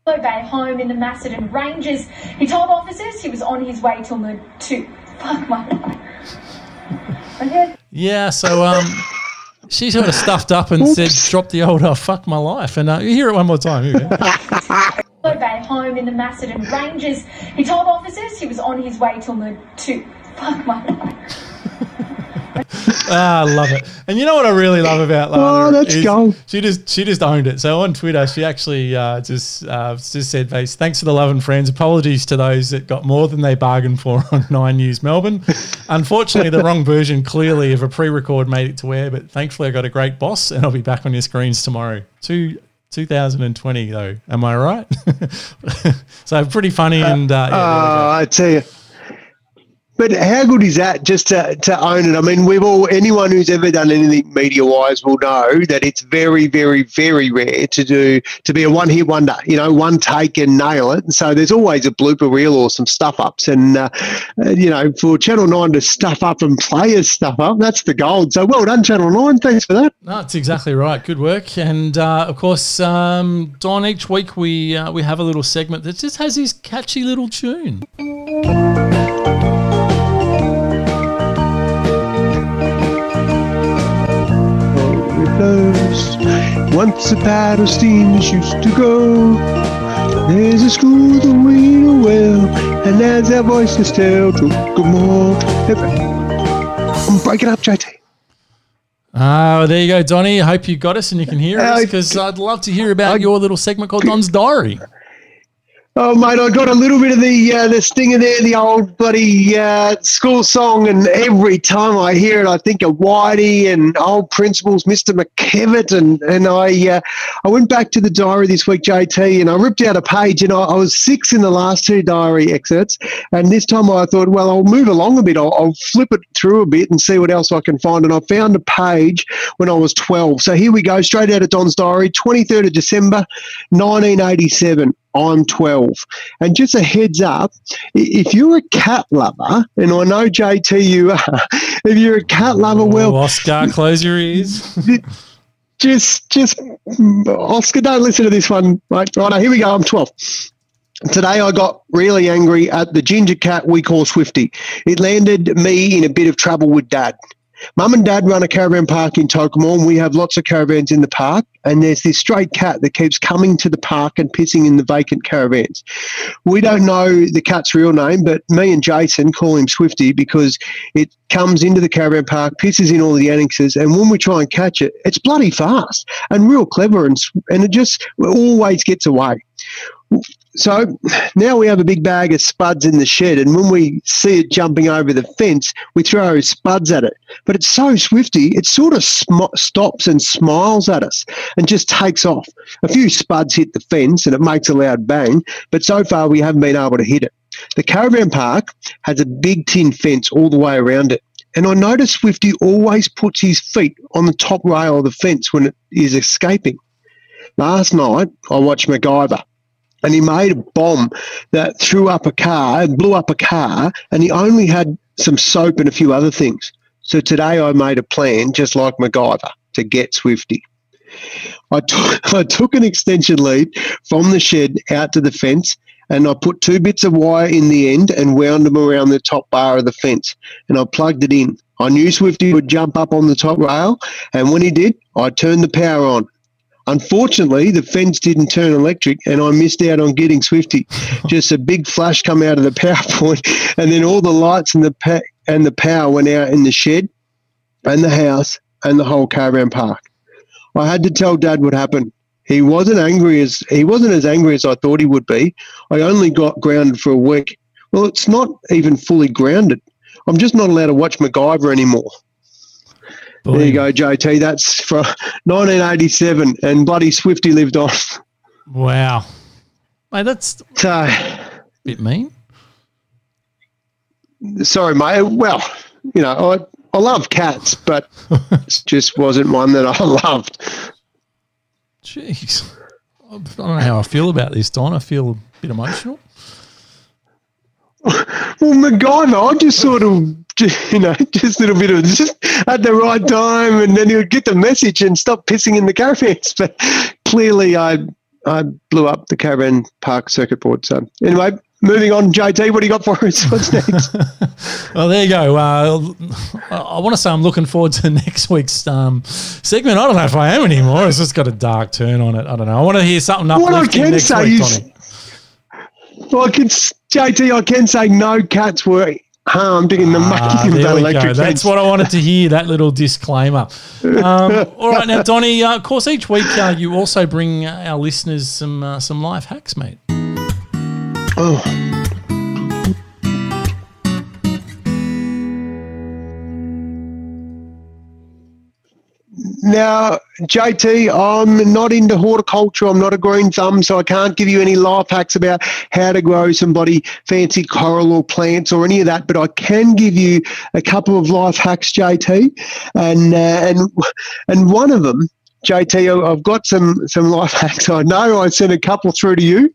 Bay home in the Macedon Ranges. He told officers he was on his way to the to fuck my life. Okay. Yeah, so um, she sort of stuffed up and Oops. said, "Drop the old oh, fuck my life." And uh, you hear it one more time. Here we go. Bay home in the Macedon Ranges. He told officers he was on his way to the to fuck my life. Ah, I love it. And you know what I really love about Lana? Oh, that's is gold. She just she just owned it. So on Twitter, she actually uh, just uh, just said, "Thanks for the love and friends. Apologies to those that got more than they bargained for on Nine News Melbourne. Unfortunately, the wrong version clearly of a pre-record made it to air, but thankfully I got a great boss, and I'll be back on your screens tomorrow." Two. two thousand twenty though, am I right? So pretty funny and uh, yeah, uh, I tell you. But how good is that just to, to own it? I mean, we've all, anyone who's ever done anything media-wise will know that it's very, very, very rare to do, to be a one-hit wonder, you know, one take and nail it. And so there's always a blooper reel or some stuff-ups. And, uh, you know, for Channel nine to stuff up and players stuff up, that's the gold. So well done, Channel nine. Thanks for that. No, that's exactly right. Good work. And, uh, of course, um, Don, each week we uh, we have a little segment that just has this catchy little tune. Once a paddle steamers used to go. There's a school that we know well, and as their voices tell, took them all. Break it up, J T. Ah, well, there you go, Donnie. I hope you got us and you can hear Uh, us, because I'd love to hear about your little segment called Don's Diary. Oh, mate, I got a little bit of the uh, the stinger there, the old bloody uh, school song, and every time I hear it, I think of Whitey and old principals, Mister McKevitt, and and I uh, I went back to the diary this week, J T, and I ripped out a page, and I, I was six in the last two diary excerpts, and this time I thought, well, I'll move along a bit, I'll, I'll flip it through a bit and see what else I can find, and I found a page when I was twelve. So here we go, straight out of Don's diary, twenty-third of December, nineteen eighty-seven. I'm twelve. And just a heads up, if you're a cat lover, and I know, J T, you are, if you're a cat lover, well... Oh, Oscar, close your ears. just, just, Oscar, don't listen to this one. Right, right, here we go, I'm twelve. Today I got really angry at the ginger cat we call Swifty. It landed me in a bit of trouble with Dad. Mum and Dad run a caravan park in Tokemore, and we have lots of caravans in the park, and there's this stray cat that keeps coming to the park and pissing in the vacant caravans. We don't know the cat's real name, but me and Jason call him Swifty because it comes into the caravan park, pisses in all the annexes, and when we try and catch it, it's bloody fast and real clever, and, and it just always gets away. So now we have a big bag of spuds in the shed, and when we see it jumping over the fence, we throw spuds at it. But it's so swifty, it sort of sm- stops and smiles at us and just takes off. A few spuds hit the fence and it makes a loud bang, but so far we haven't been able to hit it. The caravan park has a big tin fence all the way around it, and I notice Swifty always puts his feet on the top rail of the fence when it is escaping. Last night I watched MacGyver, and he made a bomb that threw up a car, blew up a car, and he only had some soap and a few other things. So today I made a plan, just like MacGyver, to get Swifty. I took, I took an extension lead from the shed out to the fence, and I put two bits of wire in the end and wound them around the top bar of the fence, and I plugged it in. I knew Swifty would jump up on the top rail, and when he did, I turned the power on. Unfortunately, the fence didn't turn electric, and I missed out on getting Swifty. Just a big flash come out of the power point, and then all the lights and the pa- and the power went out in the shed and the house and the whole caravan park. I had to tell Dad what happened. He wasn't angry as he wasn't as angry as I thought he would be. I only got grounded for a week. Well, it's not even fully grounded. I'm just not allowed to watch MacGyver anymore. Boy. There you go, J T. That's from nineteen eighty-seven, and bloody Swifty lived on. Wow. Mate, that's so, a bit mean. Sorry, mate. Well, you know, I, I love cats, but it just wasn't one that I loved. Jeez. I don't know how I feel about this, Don. I feel a bit emotional. Well, MacGyver, I just sort of, you know, just a little bit of just at the right time, and then he would get the message and stop pissing in the caravans. But clearly, I I blew up the caravan park circuit board. So anyway, moving on, J T, what do you got for us? What's next? Well, there you go. Uh, I want to say I'm looking forward to next week's um, segment. I don't know if I am anymore. It's just got a dark turn on it. I don't know. I want to hear something uplifting what I can next say week, is, Tony. Well, I can, J T, I can say no cats were harmed in the Ah, making of there that we go. electric That's fence. what I wanted to hear, that little disclaimer. Um, all right, now, Donnie, uh, of course, each week uh, you also bring uh, our listeners some uh, some life hacks, mate. Oh. Now, J T, I'm not into horticulture. I'm not a green thumb, so I can't give you any life hacks about how to grow some bloody fancy coral or plants or any of that. But I can give you a couple of life hacks, J T, and uh, and and one of them, J T, I've got some some life hacks. I know I sent a couple through to you.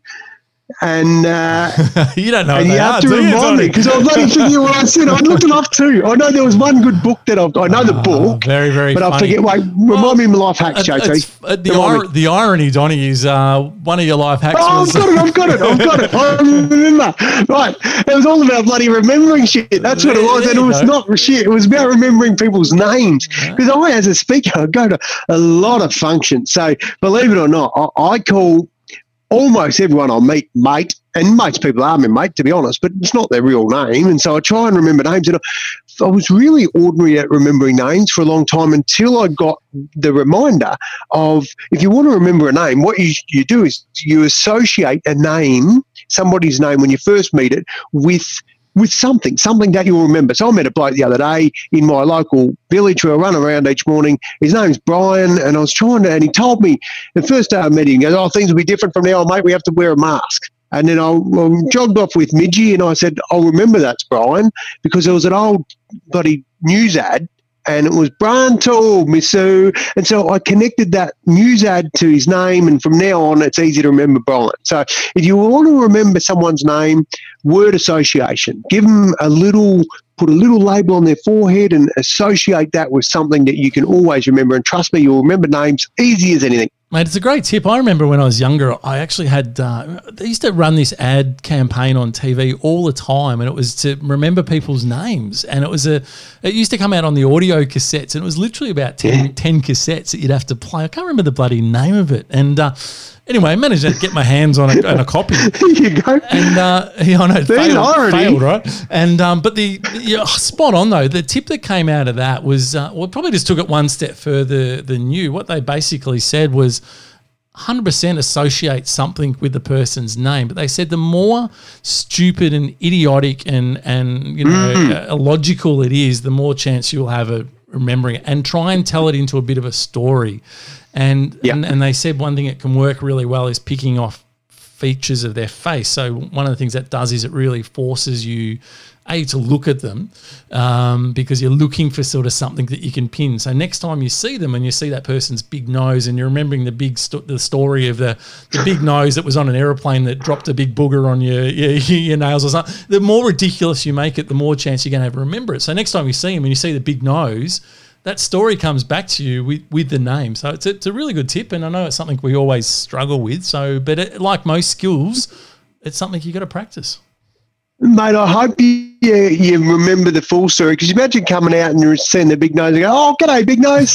And uh, you don't know and what you they have are, to do you, remind me Donnie? because I was bloody forget what I said. I looked it up too. I know there was one good book that I've got. I know the book, very, very but I funny. forget. Wait, remind Well, me of my life hacks, Uh, J T. it's- uh, the, Remind ir- me. the irony, Donnie, is uh, one of your life hacks Oh, was... I've got it, I've got it, I've got it. I remember. Right. It was all about bloody remembering shit. That's what it was. There And it you was go. not shit. It was about remembering people's names. Because I, as a speaker, I go to a lot of functions. So believe it or not, I, I call almost everyone I meet mate. And most people are my mate, to be honest, but it's not their real name. And so I try and remember names. And I, I was really ordinary at remembering names for a long time until I got the reminder of if you want to remember a name, what you, you do is you associate a name, somebody's name when you first meet it, with with something, something that you'll remember. So I met a bloke the other day in my local village where I run around each morning. His name's Brian, and I was trying to, and he told me the first day I met him, he goes, oh, things will be different from now on, mate. We have to wear a mask. And then I um, jogged off with Midgie, and I said, I'll remember that's Brian, because there was an old bloody news ad, and it was Brian Tool, Miss Sue. And so I connected that news ad to his name, and from now on, it's easy to remember Brian. So if you want to remember someone's name, word association. Give them a little, put a little label on their forehead and associate that with something that you can always remember. And trust me, you'll remember names easy as anything. Mate, it's a great tip. I remember when I was younger, I actually had, uh, they used to run this ad campaign on T V all the time, and it was to remember people's names. And it was a, it used to come out on the audio cassettes, and it was literally about ten, Yeah. ten cassettes that you'd have to play. I can't remember the bloody name of it. And uh, anyway, I managed to get my hands on a, on a copy. There you go. And uh, yeah, I know, it There's failed, irony. failed, right? And um, but the, the yeah, spot on though. The tip that came out of that was, uh, well, probably just took it one step further than you. What they basically said was, one hundred percent associate something with the person's name, but they said the more stupid and idiotic and and you know Mm. uh, illogical it is, the more chance you'll have of remembering it. And try and tell it into a bit of a story. And Yeah. and, and they said one thing that can work really well is picking off features of their face. So one of the things that does is it really forces you A, to look at them um, because you're looking for sort of something that you can pin. So next time you see them and you see that person's big nose and you're remembering the big sto- the story of the, the big nose that was on an aeroplane that dropped a big booger on your, your your nails or something, the more ridiculous you make it, the more chance you're going to have to remember it. So next time you see him and you see the big nose, that story comes back to you with, with the name. So it's a, it's a really good tip, and I know it's something we always struggle with. So, but it, like most skills, it's something you got to practice. Mate, I hope you, you remember the full story, because you imagine coming out and you're seeing the big nose and go, oh, g'day, big nose.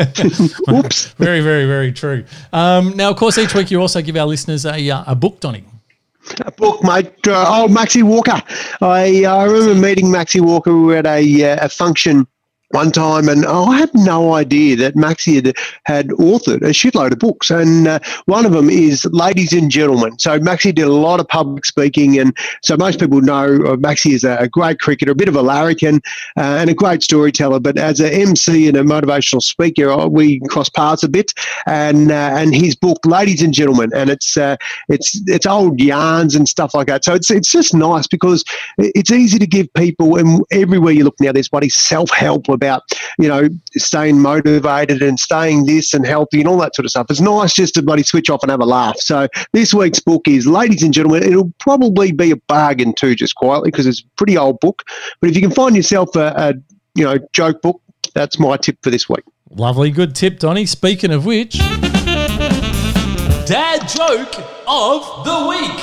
Whoops. Very, very, very true. Um, now, of course, each week you also give our listeners a, uh, a book, Donnie. A book, mate. Uh, oh, Maxie Walker. I, uh, I remember meeting Maxie Walker. We were at a, uh, a function one time, and oh, I had no idea that Maxie had, had authored a shitload of books, and uh, one of them is Ladies and Gentlemen. So Maxie did a lot of public speaking, and so most people know uh, Maxie is a, a great cricketer, a bit of a larrikin, uh, and a great storyteller, but as an M C and a motivational speaker, uh, we cross paths a bit, and uh, and his book, Ladies and Gentlemen, and it's uh, it's it's old yarns and stuff like that. So it's it's just nice because it's easy to give people, and everywhere you look now, there's bloody self-help about, you know, staying motivated and staying this and healthy and all that sort of stuff. It's nice just to bloody switch off and have a laugh. So this week's book is Ladies and Gentlemen. It'll probably be a bargain too, just quietly, because it's a pretty old book. But if you can find yourself a, a you know, joke book, that's my tip for this week. Lovely, good tip, Donnie. Speaking of which, Dad joke of the week.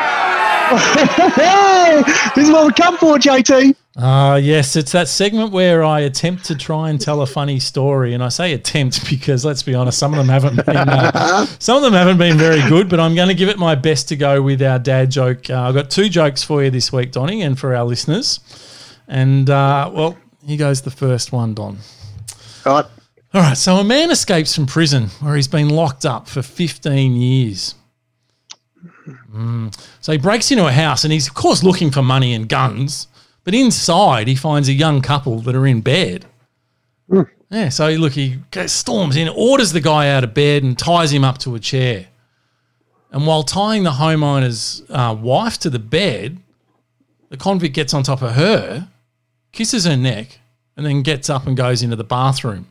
Hey, this is what we come for, J T. Ah, uh, yes, it's that segment where I attempt to try and tell a funny story, and I say attempt because let's be honest, some of them haven't been uh, some of them haven't been very good. But I'm going to give it my best to go with our dad joke. Uh, I've got two jokes for you this week, Donnie, and for our listeners. And uh, well, here goes the first one, Don. All right. All right. So a man escapes from prison where he's been locked up for fifteen years. Mm. So he breaks into a house, and he's of course looking for money and guns. But inside, he finds a young couple that are in bed. Mm. Yeah, so look, he goes, storms in, orders the guy out of bed and ties him up to a chair. And while tying the homeowner's uh, wife to the bed, the convict gets on top of her, kisses her neck, and then gets up and goes into the bathroom.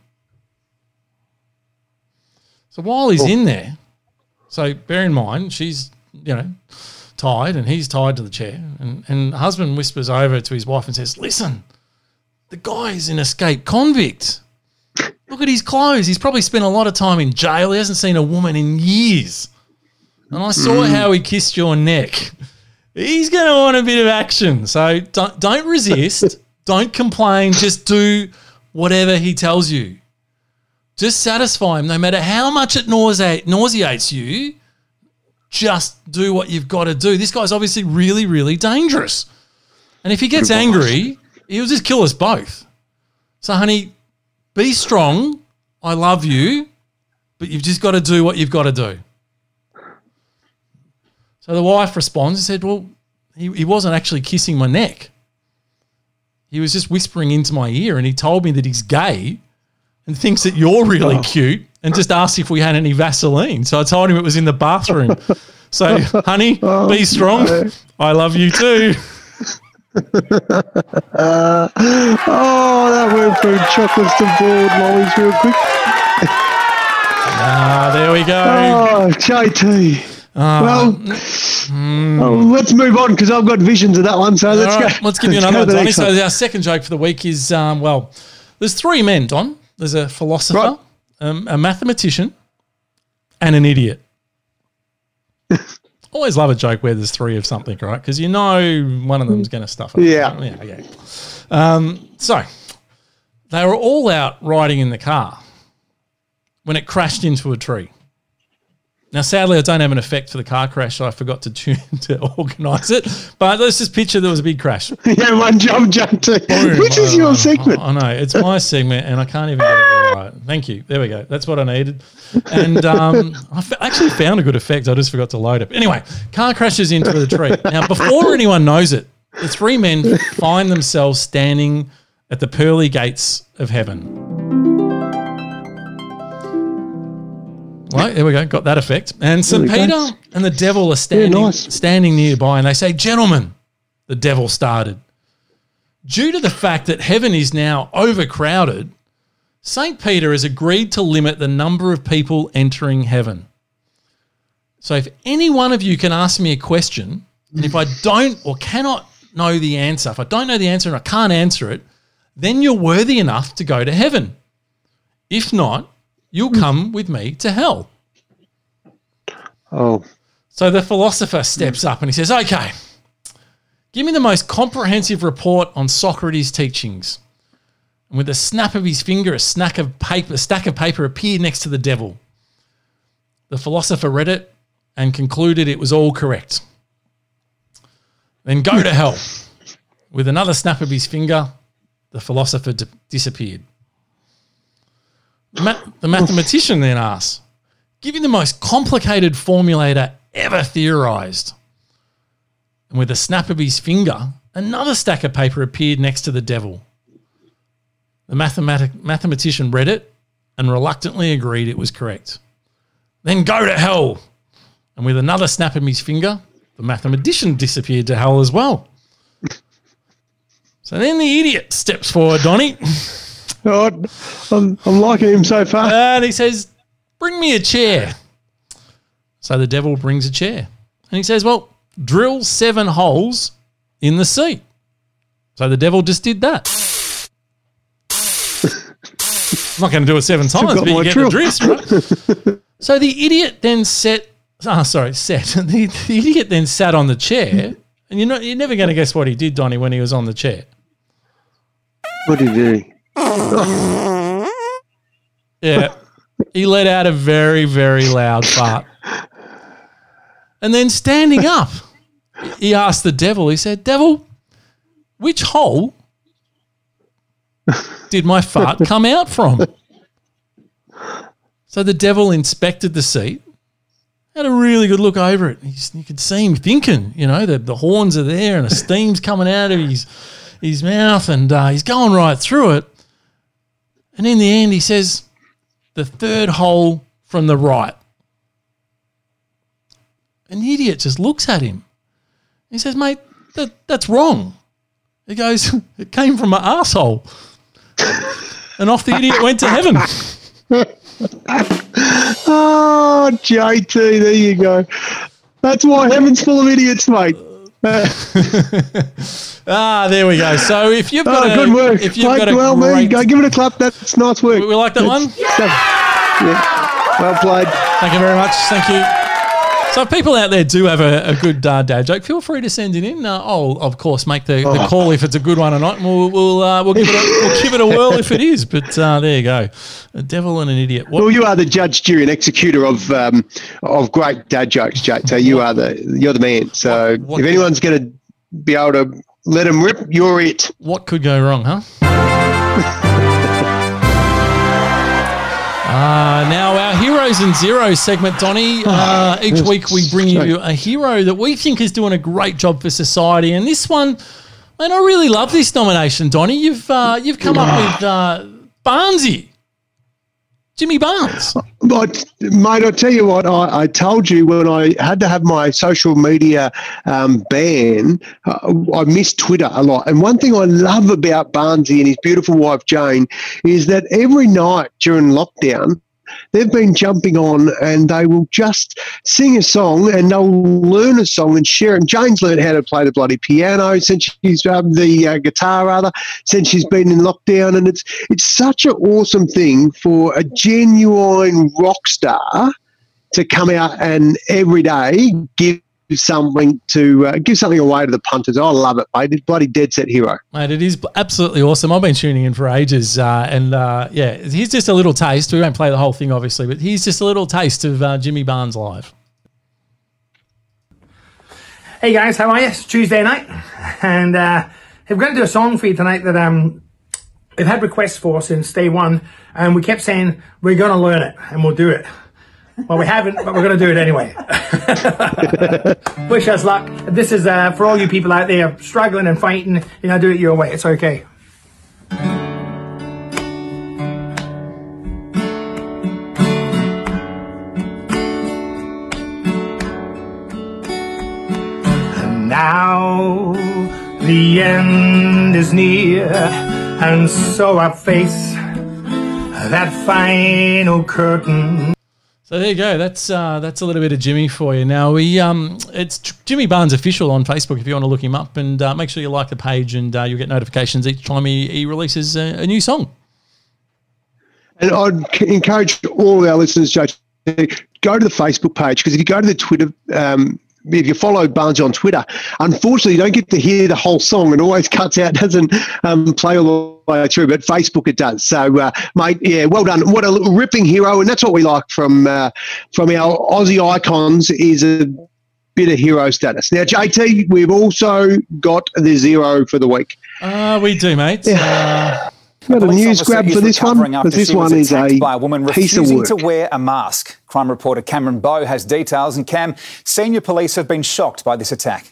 So while he's oh. in there, so bear in mind, she's, you know, tied and he's tied to the chair, and, and the husband whispers over to his wife and says, listen, the guy's an escaped convict. Look at his clothes. He's probably spent a lot of time in jail. He hasn't seen a woman in years. And I saw mm. how he kissed your neck. He's going to want a bit of action. So don't, don't resist. Don't complain. Just do whatever he tells you. Just satisfy him. No matter how much it nauseate, nauseates you, just do what you've got to do. This guy's obviously really, really dangerous. And if he gets angry, he'll just kill us both. So, honey, be strong. I love you, but you've just got to do what you've got to do. So the wife responds and said, well, he, he wasn't actually kissing my neck. He was just whispering into my ear, and he told me that he's gay and thinks that you're really oh. cute, and just asked if we had any Vaseline. So I told him it was in the bathroom. So, honey, oh, be strong. No. I love you too. uh, oh, that went from chocolates to boiled lollies real quick. Ah, there we go. Oh, J T. Uh, well, mm, oh, let's move on because I've got visions of that one. So let's right, go. Let's give you another one, Donnie. So our second joke for the week is, um, well, there's three men, Don. There's a philosopher, right. um, a mathematician, and an idiot. Always love a joke where there's three of something, right? Because you know one of them's going to stuff it. Yeah. Right? Yeah, yeah. Um, so they were all out riding in the car when it crashed into a tree. Now, sadly, I don't have an effect for the car crash, so I forgot to tune to organise it. But let's just picture there was a big crash. Yeah, one job, John, too. Which is your segment? I, I know. It's my segment, and I can't even get it right. Thank you. There we go. That's what I needed. And um, I f- actually found a good effect. I just forgot to load it. But anyway, car crashes into the tree. Now, before anyone knows it, the three men find themselves standing at the pearly gates of heaven. Right, there we go. Got that effect. And Saint Peter go. and the devil are standing, yeah, nice. standing nearby, and they say, gentlemen, the devil started. Due to the fact that heaven is now overcrowded, Saint Peter has agreed to limit the number of people entering heaven. So if any one of you can ask me a question, and if I don't or cannot know the answer, if I don't know the answer and I can't answer it, then you're worthy enough to go to heaven. If not, you'll come with me to hell. Oh. So the philosopher steps up and he says, okay, give me the most comprehensive report on Socrates' teachings. And with a snap of his finger, a stack of paper, a stack of paper appeared next to the devil. The philosopher read it and concluded it was all correct. Then go to hell. With another snap of his finger, the philosopher d- disappeared. Ma- the mathematician then asks, give me the most complicated formulator ever theorized. And with a snap of his finger, another stack of paper appeared next to the devil. The mathematic- mathematician read it and reluctantly agreed it was correct. Then go to hell. And with another snap of his finger, the mathematician disappeared to hell as well. So then the idiot steps forward, Donnie. Oh, I'm, I'm liking him so far. And he says, bring me a chair. So the devil brings a chair. And he says, well, drill seven holes in the seat. So the devil just did that. I'm not going to do it seven times, but you get drill. the drift, right? So the idiot then set Oh, sorry, sat. The, the idiot then sat on the chair, and you're not, you're never going to guess what he did, Donnie, when he was on the chair. What did he do? Yeah, he let out a very, very loud fart. And then standing up, he asked the devil, he said, "Devil, which hole did my fart come out from?" So the devil inspected the seat, had a really good look over it. He's, you could see him thinking, you know, the, the horns are there and the steam's coming out of his, his mouth, and uh, he's going right through it. And in the end, he says, "The third hole from the right." And the idiot just looks at him. He says, "Mate, that, that's wrong." He goes, "It came from my arsehole." And off the idiot went to heaven. Oh, J T, there you go. That's why heaven's full of idiots, mate. Ah, there we go. So if you've got oh, a, good work. if you've Mate, got a well, great, man, go give it a clap. That's nice work. We like that That's, one. Yeah. yeah. Well played. Thank you very much. Thank you. So if people out there do have a, a good uh, dad joke, feel free to send it in. Uh, I'll, of course, make the, the call if it's a good one or not, and we'll we'll, uh, we'll, give, it a, we'll give it a whirl if it is. But uh, there you go. A devil and an idiot. What, well, you are the judge, jury, and executor of um, of great dad jokes, J T. You are the you're the man. So what, what, if anyone's going to be able to let them rip, you're it. What could go wrong, huh? Uh, now, our Heroes and Zeros segment, Donnie, uh, each week we bring you a hero that we think is doing a great job for society. And this one, man, I really love this nomination, Donnie. You've uh, you've come up with uh, Barnesy, Jimmy Barnes. But, mate, I tell you what, I, I told you when I had to have my social media um, ban, uh, I missed Twitter a lot. And one thing I love about Barnesy and his beautiful wife, Jane, is that every night during lockdown, they've been jumping on and they will just sing a song and they'll learn a song and share it. And Jane's learned how to play the bloody piano since she's um, the uh, guitar rather since she's been in lockdown, and it's it's such an awesome thing for a genuine rock star to come out and every day give something to uh, give something away to the punters. I love it, mate. It's bloody dead set hero. Mate, it is absolutely awesome. I've been tuning in for ages, uh, and uh, yeah, here's just a little taste. We won't play the whole thing, obviously, but here's just a little taste of uh, Jimmy Barnes live. Hey guys, how are you? It's Tuesday night, and uh, we're going to do a song for you tonight that um, we've had requests for since day one, and we kept saying we're going to learn it and we'll do it. Well, we haven't, but we're going to do it anyway. Wish us luck. This is uh, for all you people out there struggling and fighting. You know, do it your way. It's okay. And now the end is near, and so I face that final curtain. So there you go. That's uh, that's a little bit of Jimmy for you. Now we um, it's Jimmy Barnes Official on Facebook if you want to look him up, and uh, make sure you like the page, and uh, you'll get notifications each time he, he releases a, a new song. And I'd encourage all of our listeners, Joe, to go to the Facebook page, because if you go to the Twitter, um, if you follow Barnes on Twitter, unfortunately you don't get to hear the whole song. It always cuts out, doesn't um, play all the way through, but Facebook it does. So, uh, mate, yeah, well done. What a ripping hero, and that's what we like from uh, from our Aussie icons, is a bit of hero status. Now, J T, we've also got the zero for the week. Uh, we do, mate. Yeah. Uh, Got a news grab for this one, because this one is a by a woman piece of refusing work. to wear a mask. Crime reporter Cameron Bowe has details, and Cam, senior police have been shocked by this attack.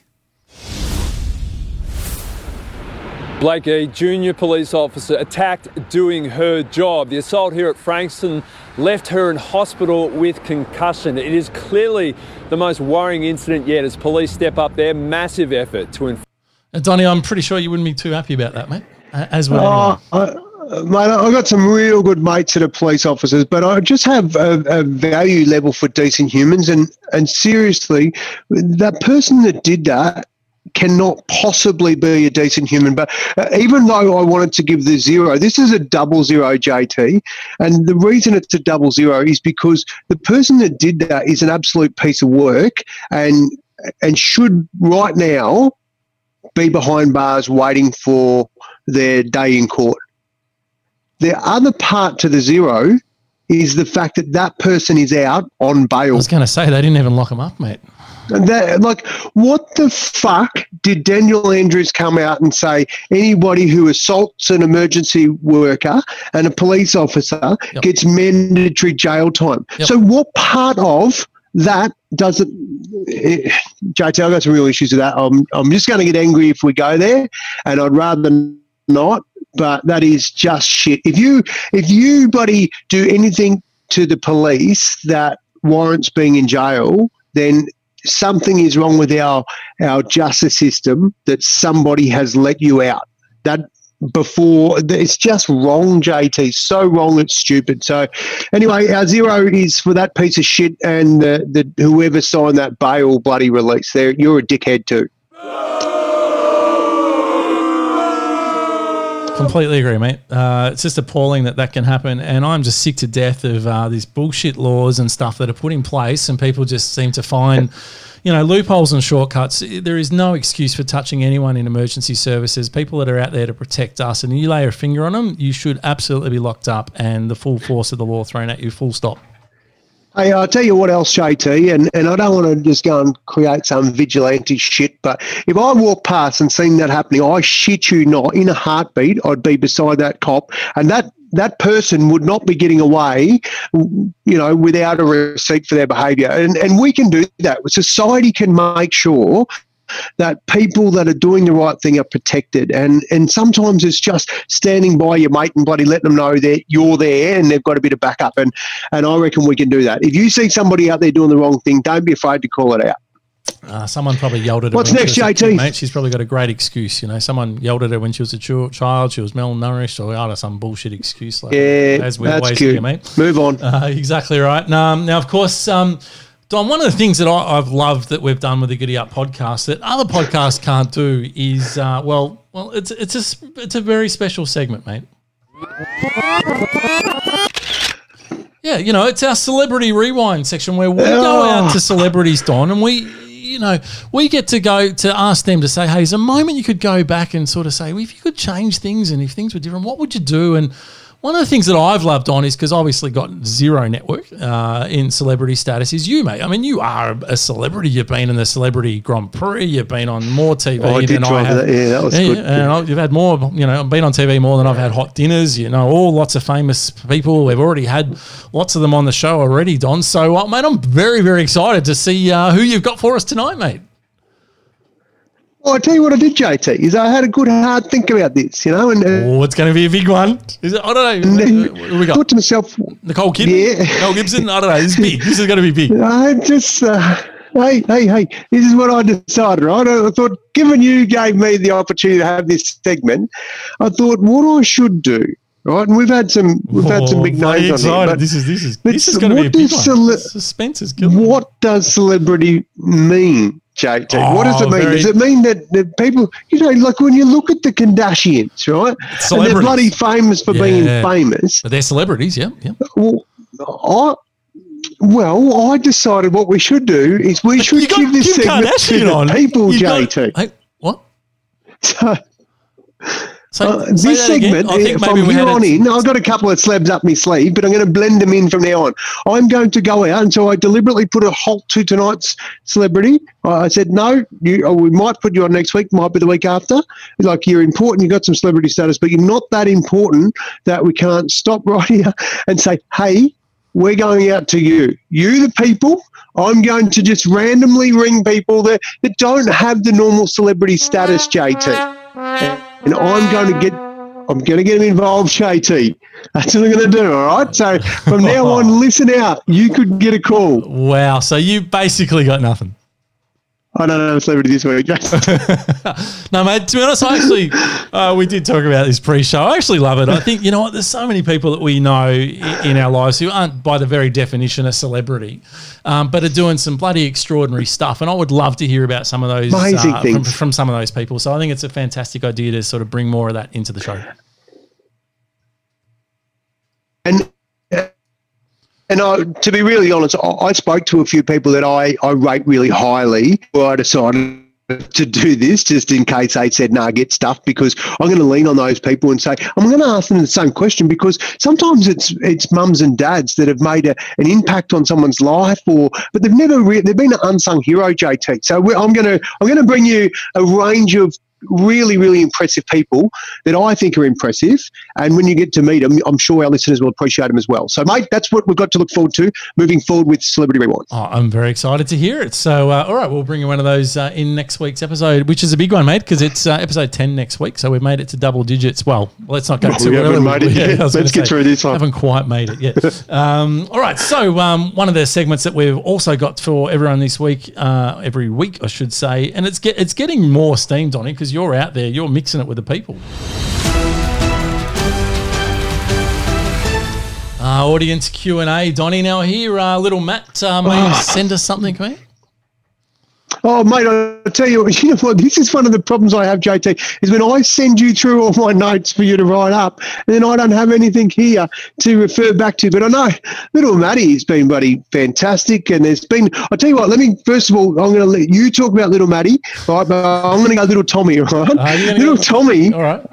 Blake, a junior police officer attacked doing her job. The assault here at Frankston left her in hospital with concussion. It is clearly the most worrying incident yet as police step up their massive effort to enforce. Uh, Donnie, I'm pretty sure you wouldn't be too happy about that, mate. Uh, as well. Oh, I, mate, I've got some real good mates that are police officers, but I just have a, a value level for decent humans. And, and seriously, that person that did that cannot possibly be a decent human. But uh, even though I wanted to give the zero, this is a double zero, J T. And the reason it's a double zero is because the person that did that is an absolute piece of work and and should right now be behind bars waiting for their day in court. The other part to the zero is the fact that that person is out on bail. I was going to say, they didn't even lock him up, mate. And that, like, what the fuck did Daniel Andrews come out and say? Anybody who assaults an emergency worker and a police officer yep. gets mandatory jail time. Yep. So what part of that doesn't eh, J T, I've got some real issues with that. I'm, I'm just going to get angry if we go there, and I'd rather not, but that is just shit. If you, if you, buddy, do anything to the police that warrants being in jail, then something is wrong with our our justice system that somebody has let you out. That before, it's just wrong, J T. So wrong, it's stupid. So anyway, our zero is for that piece of shit and the, the whoever signed that bail bloody release. There, you're a dickhead too. Completely agree, mate. Uh, it's just appalling that that can happen, and I'm just sick to death of uh, these bullshit laws and stuff that are put in place, and people just seem to find, you know, loopholes and shortcuts. There is no excuse for touching anyone in emergency services. People that are out there to protect us, and you lay a finger on them, you should absolutely be locked up and the full force of the law thrown at you, full stop. Hey, I'll tell you what else, J T, and, and I don't want to just go and create some vigilante shit, but if I walk past and seen that happening, I shit you not, in a heartbeat, I'd be beside that cop, and that, that person would not be getting away, you know, without a receipt for their behaviour. And, and we can do that. Society can make sure that people that are doing the right thing are protected, and and sometimes it's just standing by your mate and bloody letting them know that you're there and they've got a bit of backup, and and I reckon we can do that. If you see somebody out there doing the wrong thing, don't be afraid to call it out. Uh, someone probably yelled at her. What's when next, she was a J T? kid, mate. She's probably got a great excuse. You know, someone yelled at her when she was a ch- child. She was malnourished, or out of some bullshit excuse. Like, yeah, as we that's always cute. hear, mate. Move on. Uh, exactly right. Now, now, of course, um, Don, one of the things that I, I've loved that we've done with the Giddy Up podcast that other podcasts can't do is, uh, well, well, it's it's a it's a very special segment, mate. Yeah, you know, it's our celebrity rewind section where we oh. go out to celebrities, Don, and we, you know, we get to go to ask them to say, hey, is a moment you could go back and sort of say, well, if you could change things and if things were different, what would you do? And one of the things that I've loved on is because obviously got zero network uh, in celebrity status is you, mate. I mean, you are a celebrity. You've been in the Celebrity Grand Prix. You've been on more T V oh, I than I have. That. Yeah, that was yeah, good. And I, you've had more, you know, I've been on T V more than I've had hot dinners. You know, all lots of famous people. We've already had lots of them on the show already, Don. So, uh, mate, I'm very, very excited to see uh, who you've got for us tonight, mate. Well, I tell you what I did, J T, is I had a good hard think about this, you know. And uh, oh, it's going to be a big one. Is it? I don't know. And, what do we got? Thought to myself, Nicole Kidman? Yeah. Nicole Gibson? I don't know. This is big. This is going to be big. I just, uh, hey, hey, hey, this is what I decided, right? I thought, given you gave me the opportunity to have this segment, I thought what I should do. Right, and we've had some we've oh, had some big names excited. on here. But this is this is this is going to be a big one. Cele- Suspense is killing. What does celebrity mean, J T? Oh, what does it mean? Very... Does it mean that, that people, you know, like when you look at the Kardashians, right? And they're bloody famous for yeah. being famous. But they're celebrities, yeah, yeah. Well, I. Well, I decided what we should do is we but should give this Kim segment Kardashian to on. the people, you J T. Got, hey, what? So. So, uh, this segment, uh, from here on in, I've got a couple of slabs up my sleeve, but I'm going to blend them in from now on. I'm going to go out, and so I deliberately put a halt to tonight's celebrity. I said, no, you, oh, we might put you on next week, might be the week after. Like, you're important, you've got some celebrity status, but you're not that important that we can't stop right here and say, hey, we're going out to you. You, the people. I'm going to just randomly ring people that, that don't have the normal celebrity status, J T. And I'm going to get, I'm going to get them involved, J T. That's what I'm going to do, all right? So from now on, listen out. You could get a call. Wow. So you basically got nothing. I don't know celebrity this week. No, mate, to be honest, I actually, uh, we did talk about this pre-show. I actually love it. I think, you know what, there's so many people that we know in, in our lives who aren't, by the very definition, a celebrity, um, but are doing some bloody extraordinary stuff. And I would love to hear about some of those Amazing uh, things. from, from some of those people. So I think it's a fantastic idea to sort of bring more of that into the show. And And I, to be really honest, I, I spoke to a few people that I, I rate really highly before I decided to do this, just in case they said, no, nah, get stuffed, because I'm going to lean on those people and say, I'm going to ask them the same question, because sometimes it's it's mums and dads that have made a, an impact on someone's life, or but they've never re- they've been an unsung hero, J T. So we're, I'm going to I'm going to bring you a range of really, really impressive people that I think are impressive. And when you get to meet them, I'm sure our listeners will appreciate them as well. So, mate, that's what we've got to look forward to moving forward with Celebrity Rewind. Oh, I'm very excited to hear it. So, uh, all right, we'll bring you one of those uh, in next week's episode, which is a big one, mate, because it's uh, episode ten next week. So we've made it to double digits. Well, let's not go well, too we early. haven't made it yeah, yet. Let's get say, through this one. Haven't quite made it yet. um, all right, so um, one of the segments that we've also got for everyone this week, uh, every week, I should say, and it's get it's getting more steam, Donnie, because you're out there, you're mixing it with the people. Uh, audience Q and A, Donnie. Now here, uh, little Matt, uh, may Oh. send us something, mate. Oh, mate, I tell you, you know what, this is one of the problems I have, J T, is when I send you through all my notes for you to write up, and then I don't have anything here to refer back to. But I know little Matty has been bloody fantastic, and there's been, I'll tell you what, let me, first of all, I'm going to let you talk about little Matty, right, but I'm going to go little Tommy, right? Uh, little go, Tommy, all right.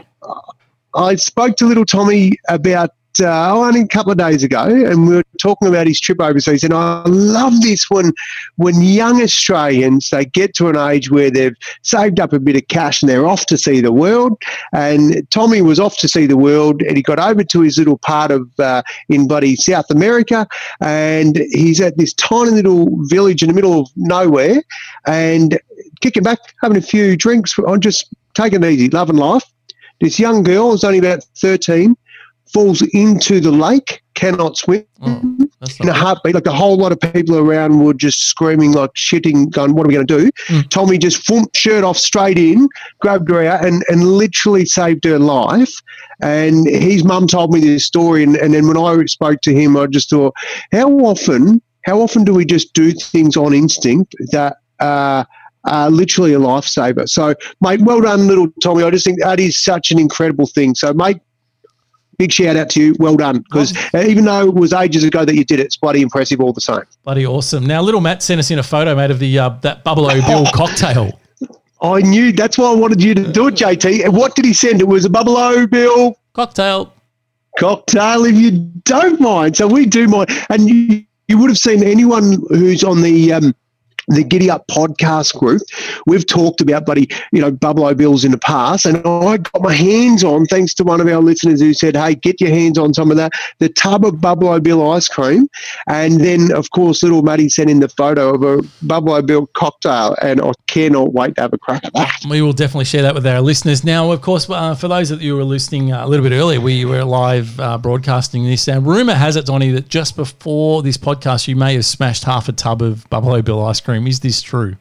I spoke to little Tommy about Uh, only a couple of days ago, and we were talking about his trip overseas. And I love this when, when young Australians, they get to an age where they've saved up a bit of cash and they're off to see the world. And Tommy was off to see the world, and he got over to his little part of uh, in bloody South America, and he's at this tiny little village in the middle of nowhere, and kicking back, having a few drinks, I'm just taking it easy, loving life. This young girl is only about thirteen. Falls into the lake, cannot swim, oh, in a heartbeat. Like a whole lot of people around were just screaming like shitting, going, what are we going to do? Mm. Tommy just thumped shirt off straight in, grabbed her out and, and literally saved her life. And his mum told me this story, and, and then when I spoke to him, I just thought, how often, how often do we just do things on instinct that uh, are literally a lifesaver? So, mate, well done, little Tommy. I just think that is such an incredible thing. So, mate, big shout out to you. Well done. Because even though it was ages ago that you did it, it's bloody impressive all the same. Bloody awesome. Now, little Matt sent us in a photo, mate, of the uh, that Buffalo Bill cocktail. I knew. That's why I wanted you to do it, J T. And what did he send? It was a Buffalo Bill cocktail. Cocktail, if you don't mind. So we do mind. And you, you would have seen anyone who's on the um, the Giddy Up podcast group. We've talked about bloody, you know, Buffalo Bills in the past, and I got my hands on, thanks to one of our listeners who said, hey, get your hands on some of that, the tub of Buffalo Bill ice cream. And then, of course, little Matty sent in the photo of a Buffalo Bill cocktail, and I cannot wait to have a crack at that. We will definitely share that with our listeners. Now, of course, uh, for those of you who were listening uh, a little bit earlier, we were live uh, broadcasting this. Now, rumour has it, Donnie, that just before this podcast, you may have smashed half a tub of Buffalo Bill ice cream. Is this true?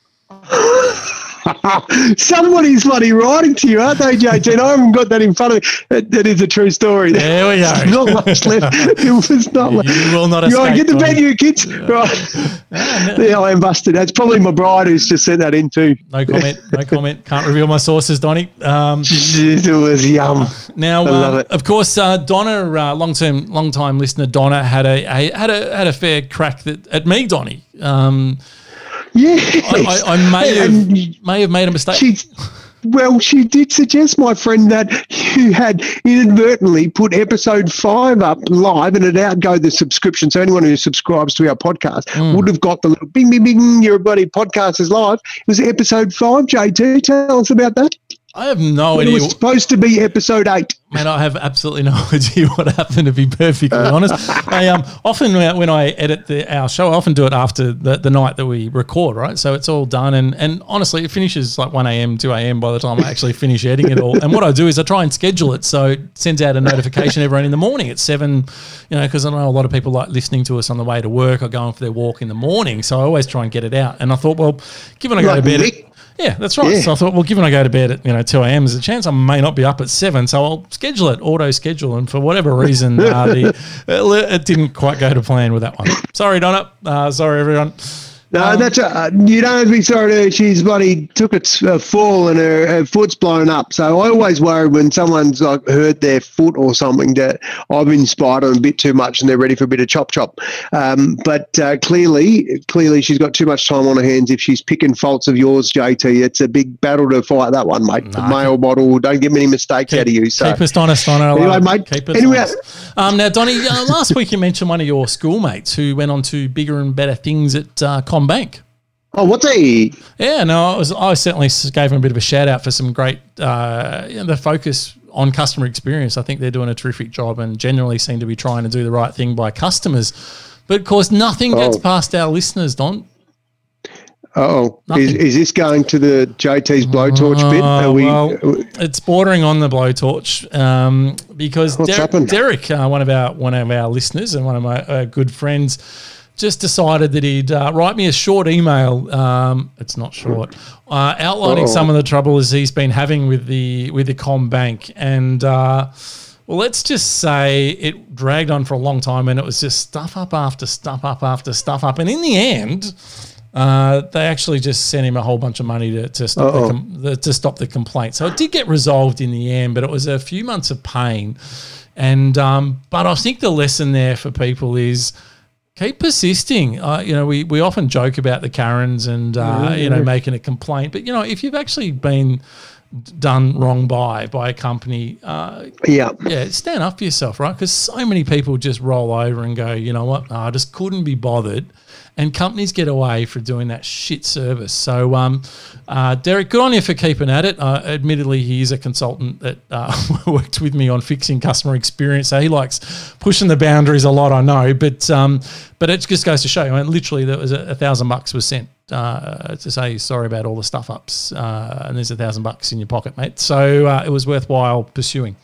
Somebody's bloody writing to you, aren't they, J T? I haven't got that in front of me. That, that is a true story. There we go. There's not much left. It was not. You left. will not You escape. right, get the bed, you kids. Right. Yeah, I am busted. That's probably my bride who's just sent that in too. No comment. No comment. Can't reveal my sources, Donnie. Um, it was yum. Now, I love um, it. of course, uh, Donna, uh, long-term, long-time listener, Donna had a, a had a had a fair crack that, at me, Donnie. Um, Yeah, I, I, I may have may have made a mistake. She, well, she did suggest, my friend, that you had inadvertently put episode five up live and it outgo the subscription. So anyone who subscribes to our podcast mm. would have got the little bing, bing, bing, your buddy podcast is live. It was episode five, J T. Tell us about that. I have no It idea. was supposed to be episode eight. Man, I have absolutely no idea what happened, to be perfectly honest. I um often when I edit the, our show, I often do it after the, the night that we record, right? So it's all done, and, and honestly, it finishes like one a.m., two a.m. by the time I actually finish editing it all. And what I do is I try and schedule it so it sends out a notification to everyone in the morning at seven, you know, because I know a lot of people like listening to us on the way to work or going for their walk in the morning. So I always try and get it out. And I thought, well, given I go Like to bed... Nick. Yeah, that's right. Yeah. So I thought, well, given I go to bed at you know two a.m., there's a chance I may not be up at seven, so I'll schedule it, auto schedule, and for whatever reason, uh, the, it, it didn't quite go to plan with that one. Sorry, Donna. Uh, sorry, everyone. No, Um, that's uh, you don't have to be sorry to her. She's bloody took a t- a fall and her, her foot's blown up. So I always worry when someone's like hurt their foot or something that I've inspired them a bit too much and they're ready for a bit of chop chop. Um, but uh, clearly, clearly she's got too much time on her hands if she's picking faults of yours, J T. It's a big battle to fight that one, mate. The male model, don't get many mistakes keep, out of you. So keep us honest, Donna. anyway, mate. Keep us Anyway. honest. Um, now, Donnie, uh, last week you mentioned one of your schoolmates who went on to bigger and better things at uh, CommBank. Oh, what's he? Yeah, no, I was. I certainly gave him a bit of a shout out for some great, uh, you know, the focus on customer experience. I think they're doing a terrific job and generally seem to be trying to do the right thing by customers. But of course, nothing gets Oh. past our listeners, Don. Oh, is, Nothing. is this going to the J T's blowtorch bit? Are Uh, we, well, it's bordering on the blowtorch um, because What's Der- happened? Derek, uh, one of our one of our listeners and one of my uh, good friends, just decided that he'd uh, write me a short email. Um, it's not short, uh, outlining Uh-oh. some of the troubles he's been having with the with the CommBank, and uh, well, let's just say it dragged on for a long time, and it was just stuff up after stuff up after stuff up, and in the end. Uh, they actually just sent him a whole bunch of money to, to stop the, Uh-oh. com- the to stop the complaint. So it did get resolved in the end, but it was a few months of pain. And um, but I think the lesson there for people is keep persisting. Uh, you know, we we often joke about the Karens and uh, you know making a complaint, but you know if you've actually been done wrong by by a company, uh, Yeah. yeah, stand up for yourself, right? Because so many people just roll over and go, you know what, no, I just couldn't be bothered. And companies get away for doing that shit service. So, um, uh, Derek, good on you for keeping at it. Uh, admittedly, he is a consultant that uh, worked with me on fixing customer experience. So he likes pushing the boundaries a lot, I know. But um, but it just goes to show, I mean, literally, there was a, a thousand bucks was sent uh, to say sorry about all the stuff ups, uh, and there's a thousand bucks in your pocket, mate. So uh, it was worthwhile pursuing.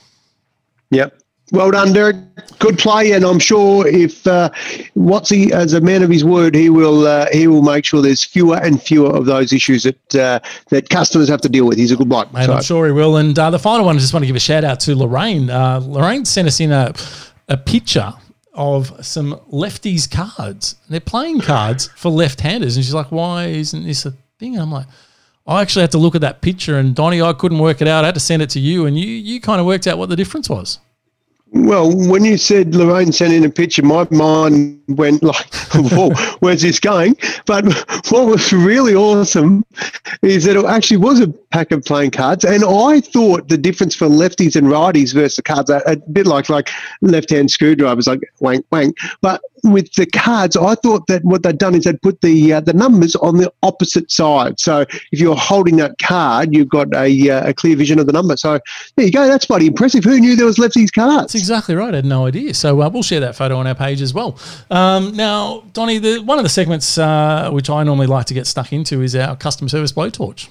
Yep. Well done, Derek. Good play, and I'm sure if uh, Watsy, as a man of his word, he will uh, he will make sure there's fewer and fewer of those issues that uh, that customers have to deal with. He's a good bloke. Mate, So- I'm sure he will. And uh, the final one, I just want to give a shout out to Lorraine. Uh, Lorraine sent us in a, a picture of some lefties cards. They're playing cards for left-handers. And she's like, why isn't this a thing? And I'm like, I actually had to look at that picture, and Donnie, I couldn't work it out. I had to send it to you, and you you kind of worked out what the difference was. Well, when you said Lorraine sent in a picture, my mind went like, whoa, where's this going? But what was really awesome is that it actually was a pack of playing cards. And I thought the difference for lefties and righties versus the cards, a, a bit like like left-hand screwdrivers, like wank, wank. But with the cards, I thought that what they'd done is they'd put the uh, the numbers on the opposite side. So if you're holding that card, you've got a, uh, a clear vision of the number. So there you go. That's bloody impressive. Who knew there was lefties cards? That's exactly right. I had no idea. So uh, we'll share that photo on our page as well. Um, now, Donnie, the, one of the segments uh, which I normally like to get stuck into is our customer service blowtorch.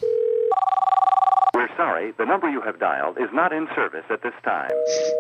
We're sorry, the number you have dialed is not in service at this time.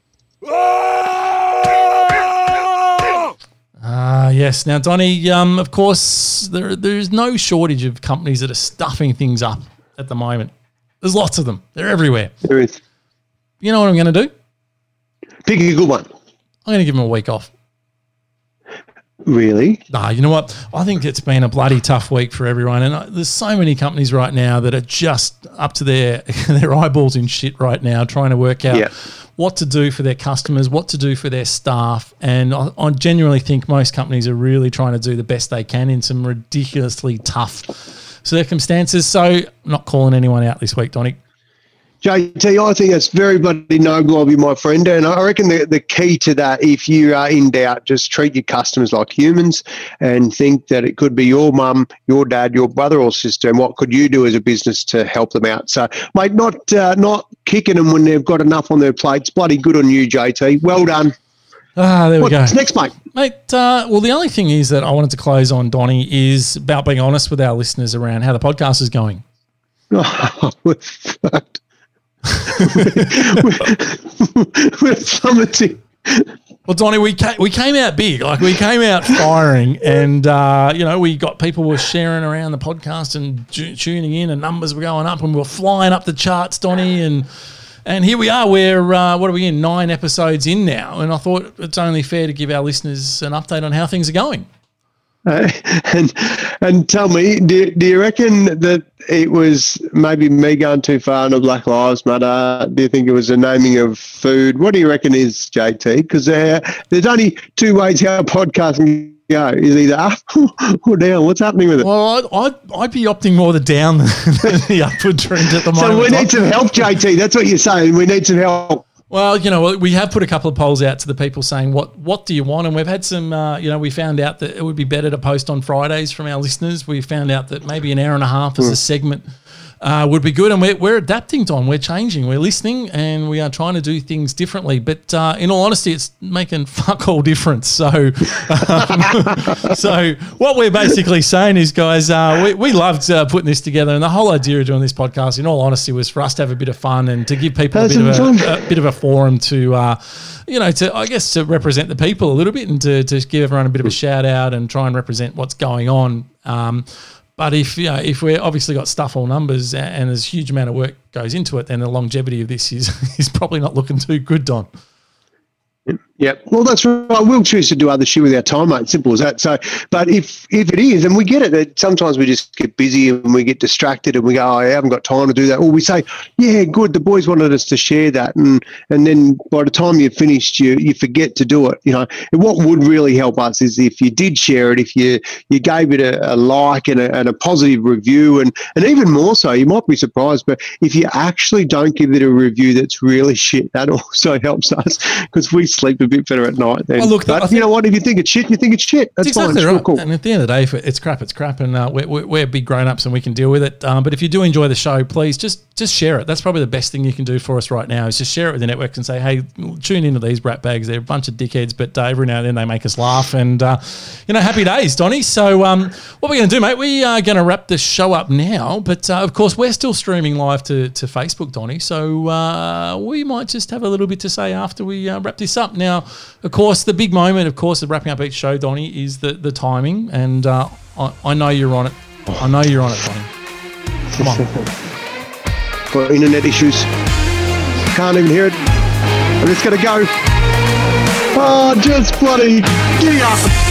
Ah, yes. Now, Donnie, um, of course, there there's no shortage of companies that are stuffing things up at the moment. There's lots of them. They're everywhere. There is. You know what I'm going to do? Pick a good one. I'm going to give them a week off. Really? Nah, you know what? I think it's been a bloody tough week for everyone. And uh, there's so many companies right now that are just up to their their eyeballs in shit right now, trying to work out Yeah. what to do for their customers, what to do for their staff. And I, I genuinely think most companies are really trying to do the best they can in some ridiculously tough circumstances. So I'm not calling anyone out this week, Donnie. J T, I think that's very bloody noble of you, my friend. And I reckon the, the key to that, if you are in doubt, just treat your customers like humans and think that it could be your mum, your dad, your brother or sister, and what could you do as a business to help them out. So, mate, not uh, not kicking them when they've got enough on their plates. Bloody good on you, J T. Well done. Ah, there we What's go. next, mate? Mate, uh, well, the only thing is that I wanted to close on, Donnie, is about being honest with our listeners around how the podcast is going. Oh, we're fucked. we're, we're plummeting. Well, Donnie, we came, we came out big. Like, we came out firing and, uh, you know, we got people were sharing around the podcast and tu- tuning in and numbers were going up and we were flying up the charts, Donnie, and and here we are. We're, uh, what are we in, nine episodes in now, and I thought it's only fair to give our listeners an update on how things are going. Uh, and and tell me, do, do you reckon that it was maybe me going too far into Black Lives Matter? Do you think it was a naming of food? What do you reckon is, J T? Because uh, there's only two ways how a podcast can go. Is either up or down. What's happening with it? Well, I'd, I'd, I'd be opting more the down than the upward trend at the moment. So we need some help, J T. That's what you're saying. We need some help. Well, you know, we have put a couple of polls out to the people saying, what what do you want? And we've had some, uh, you know, we found out that it would be better to post on Fridays from our listeners. We found out that maybe an hour and a half as a segment uh, would be good. And we're, we're adapting, Don. We're changing. We're listening and we are trying to do things differently. But uh, in all honesty, it's making fuck all difference. So um, so what we're basically saying is, guys, uh, we, we loved uh, putting this together. And the whole idea of doing this podcast, in all honesty, was for us to have a bit of fun and to give people a bit of a, a bit of a forum to, uh, you know, to I guess to represent the people a little bit and to, to give everyone a bit of a shout out and try and represent what's going on. Um, but if you know, if we're obviously got stuff all numbers and, and there's a huge amount of work goes into it, then the longevity of this is is probably not looking too good, Don. Yep. Well, that's right. We'll choose to do other shit with our time, mate. Simple as that. So, but if if it is, and we get it, that sometimes we just get busy and we get distracted and we go, oh, I haven't got time to do that. Or we say, yeah, good, the boys wanted us to share that. And and then by the time you've finished, you you forget to do it. You know, and what would really help us is if you did share it, if you, you gave it a, a like and a, and a positive review. And, and even more so, you might be surprised, but if you actually don't give it a review that's really shit, that also helps us because we sleep a bit better at night then. Oh, look, but you know what? If you think it's shit, you think it's shit. That's exactly fine. It's right. real cool. And at the end of the day, if it's crap, it's crap, and uh, we're, we're big grown-ups and we can deal with it. Um, but if you do enjoy the show, please just just share it. That's probably the best thing you can do for us right now is just share it with the network and say, hey, tune into these brat bags. They're a bunch of dickheads, but uh, every now and then they make us laugh. And, uh, you know, happy days, Donnie. So um, what we're going to do, mate, we are going to wrap the show up now. But, uh, of course, we're still streaming live to, to Facebook, Donnie. So uh, we might just have a little bit to say after we uh, wrap this up. Now, of course, the big moment, of course, of wrapping up each show, Donnie, is the, the timing. And uh, I, I know you're on it. I know you're on it, Donnie. Come on. Got internet issues. Can't even hear it. I'm just going to go. Oh, just bloody giddy up.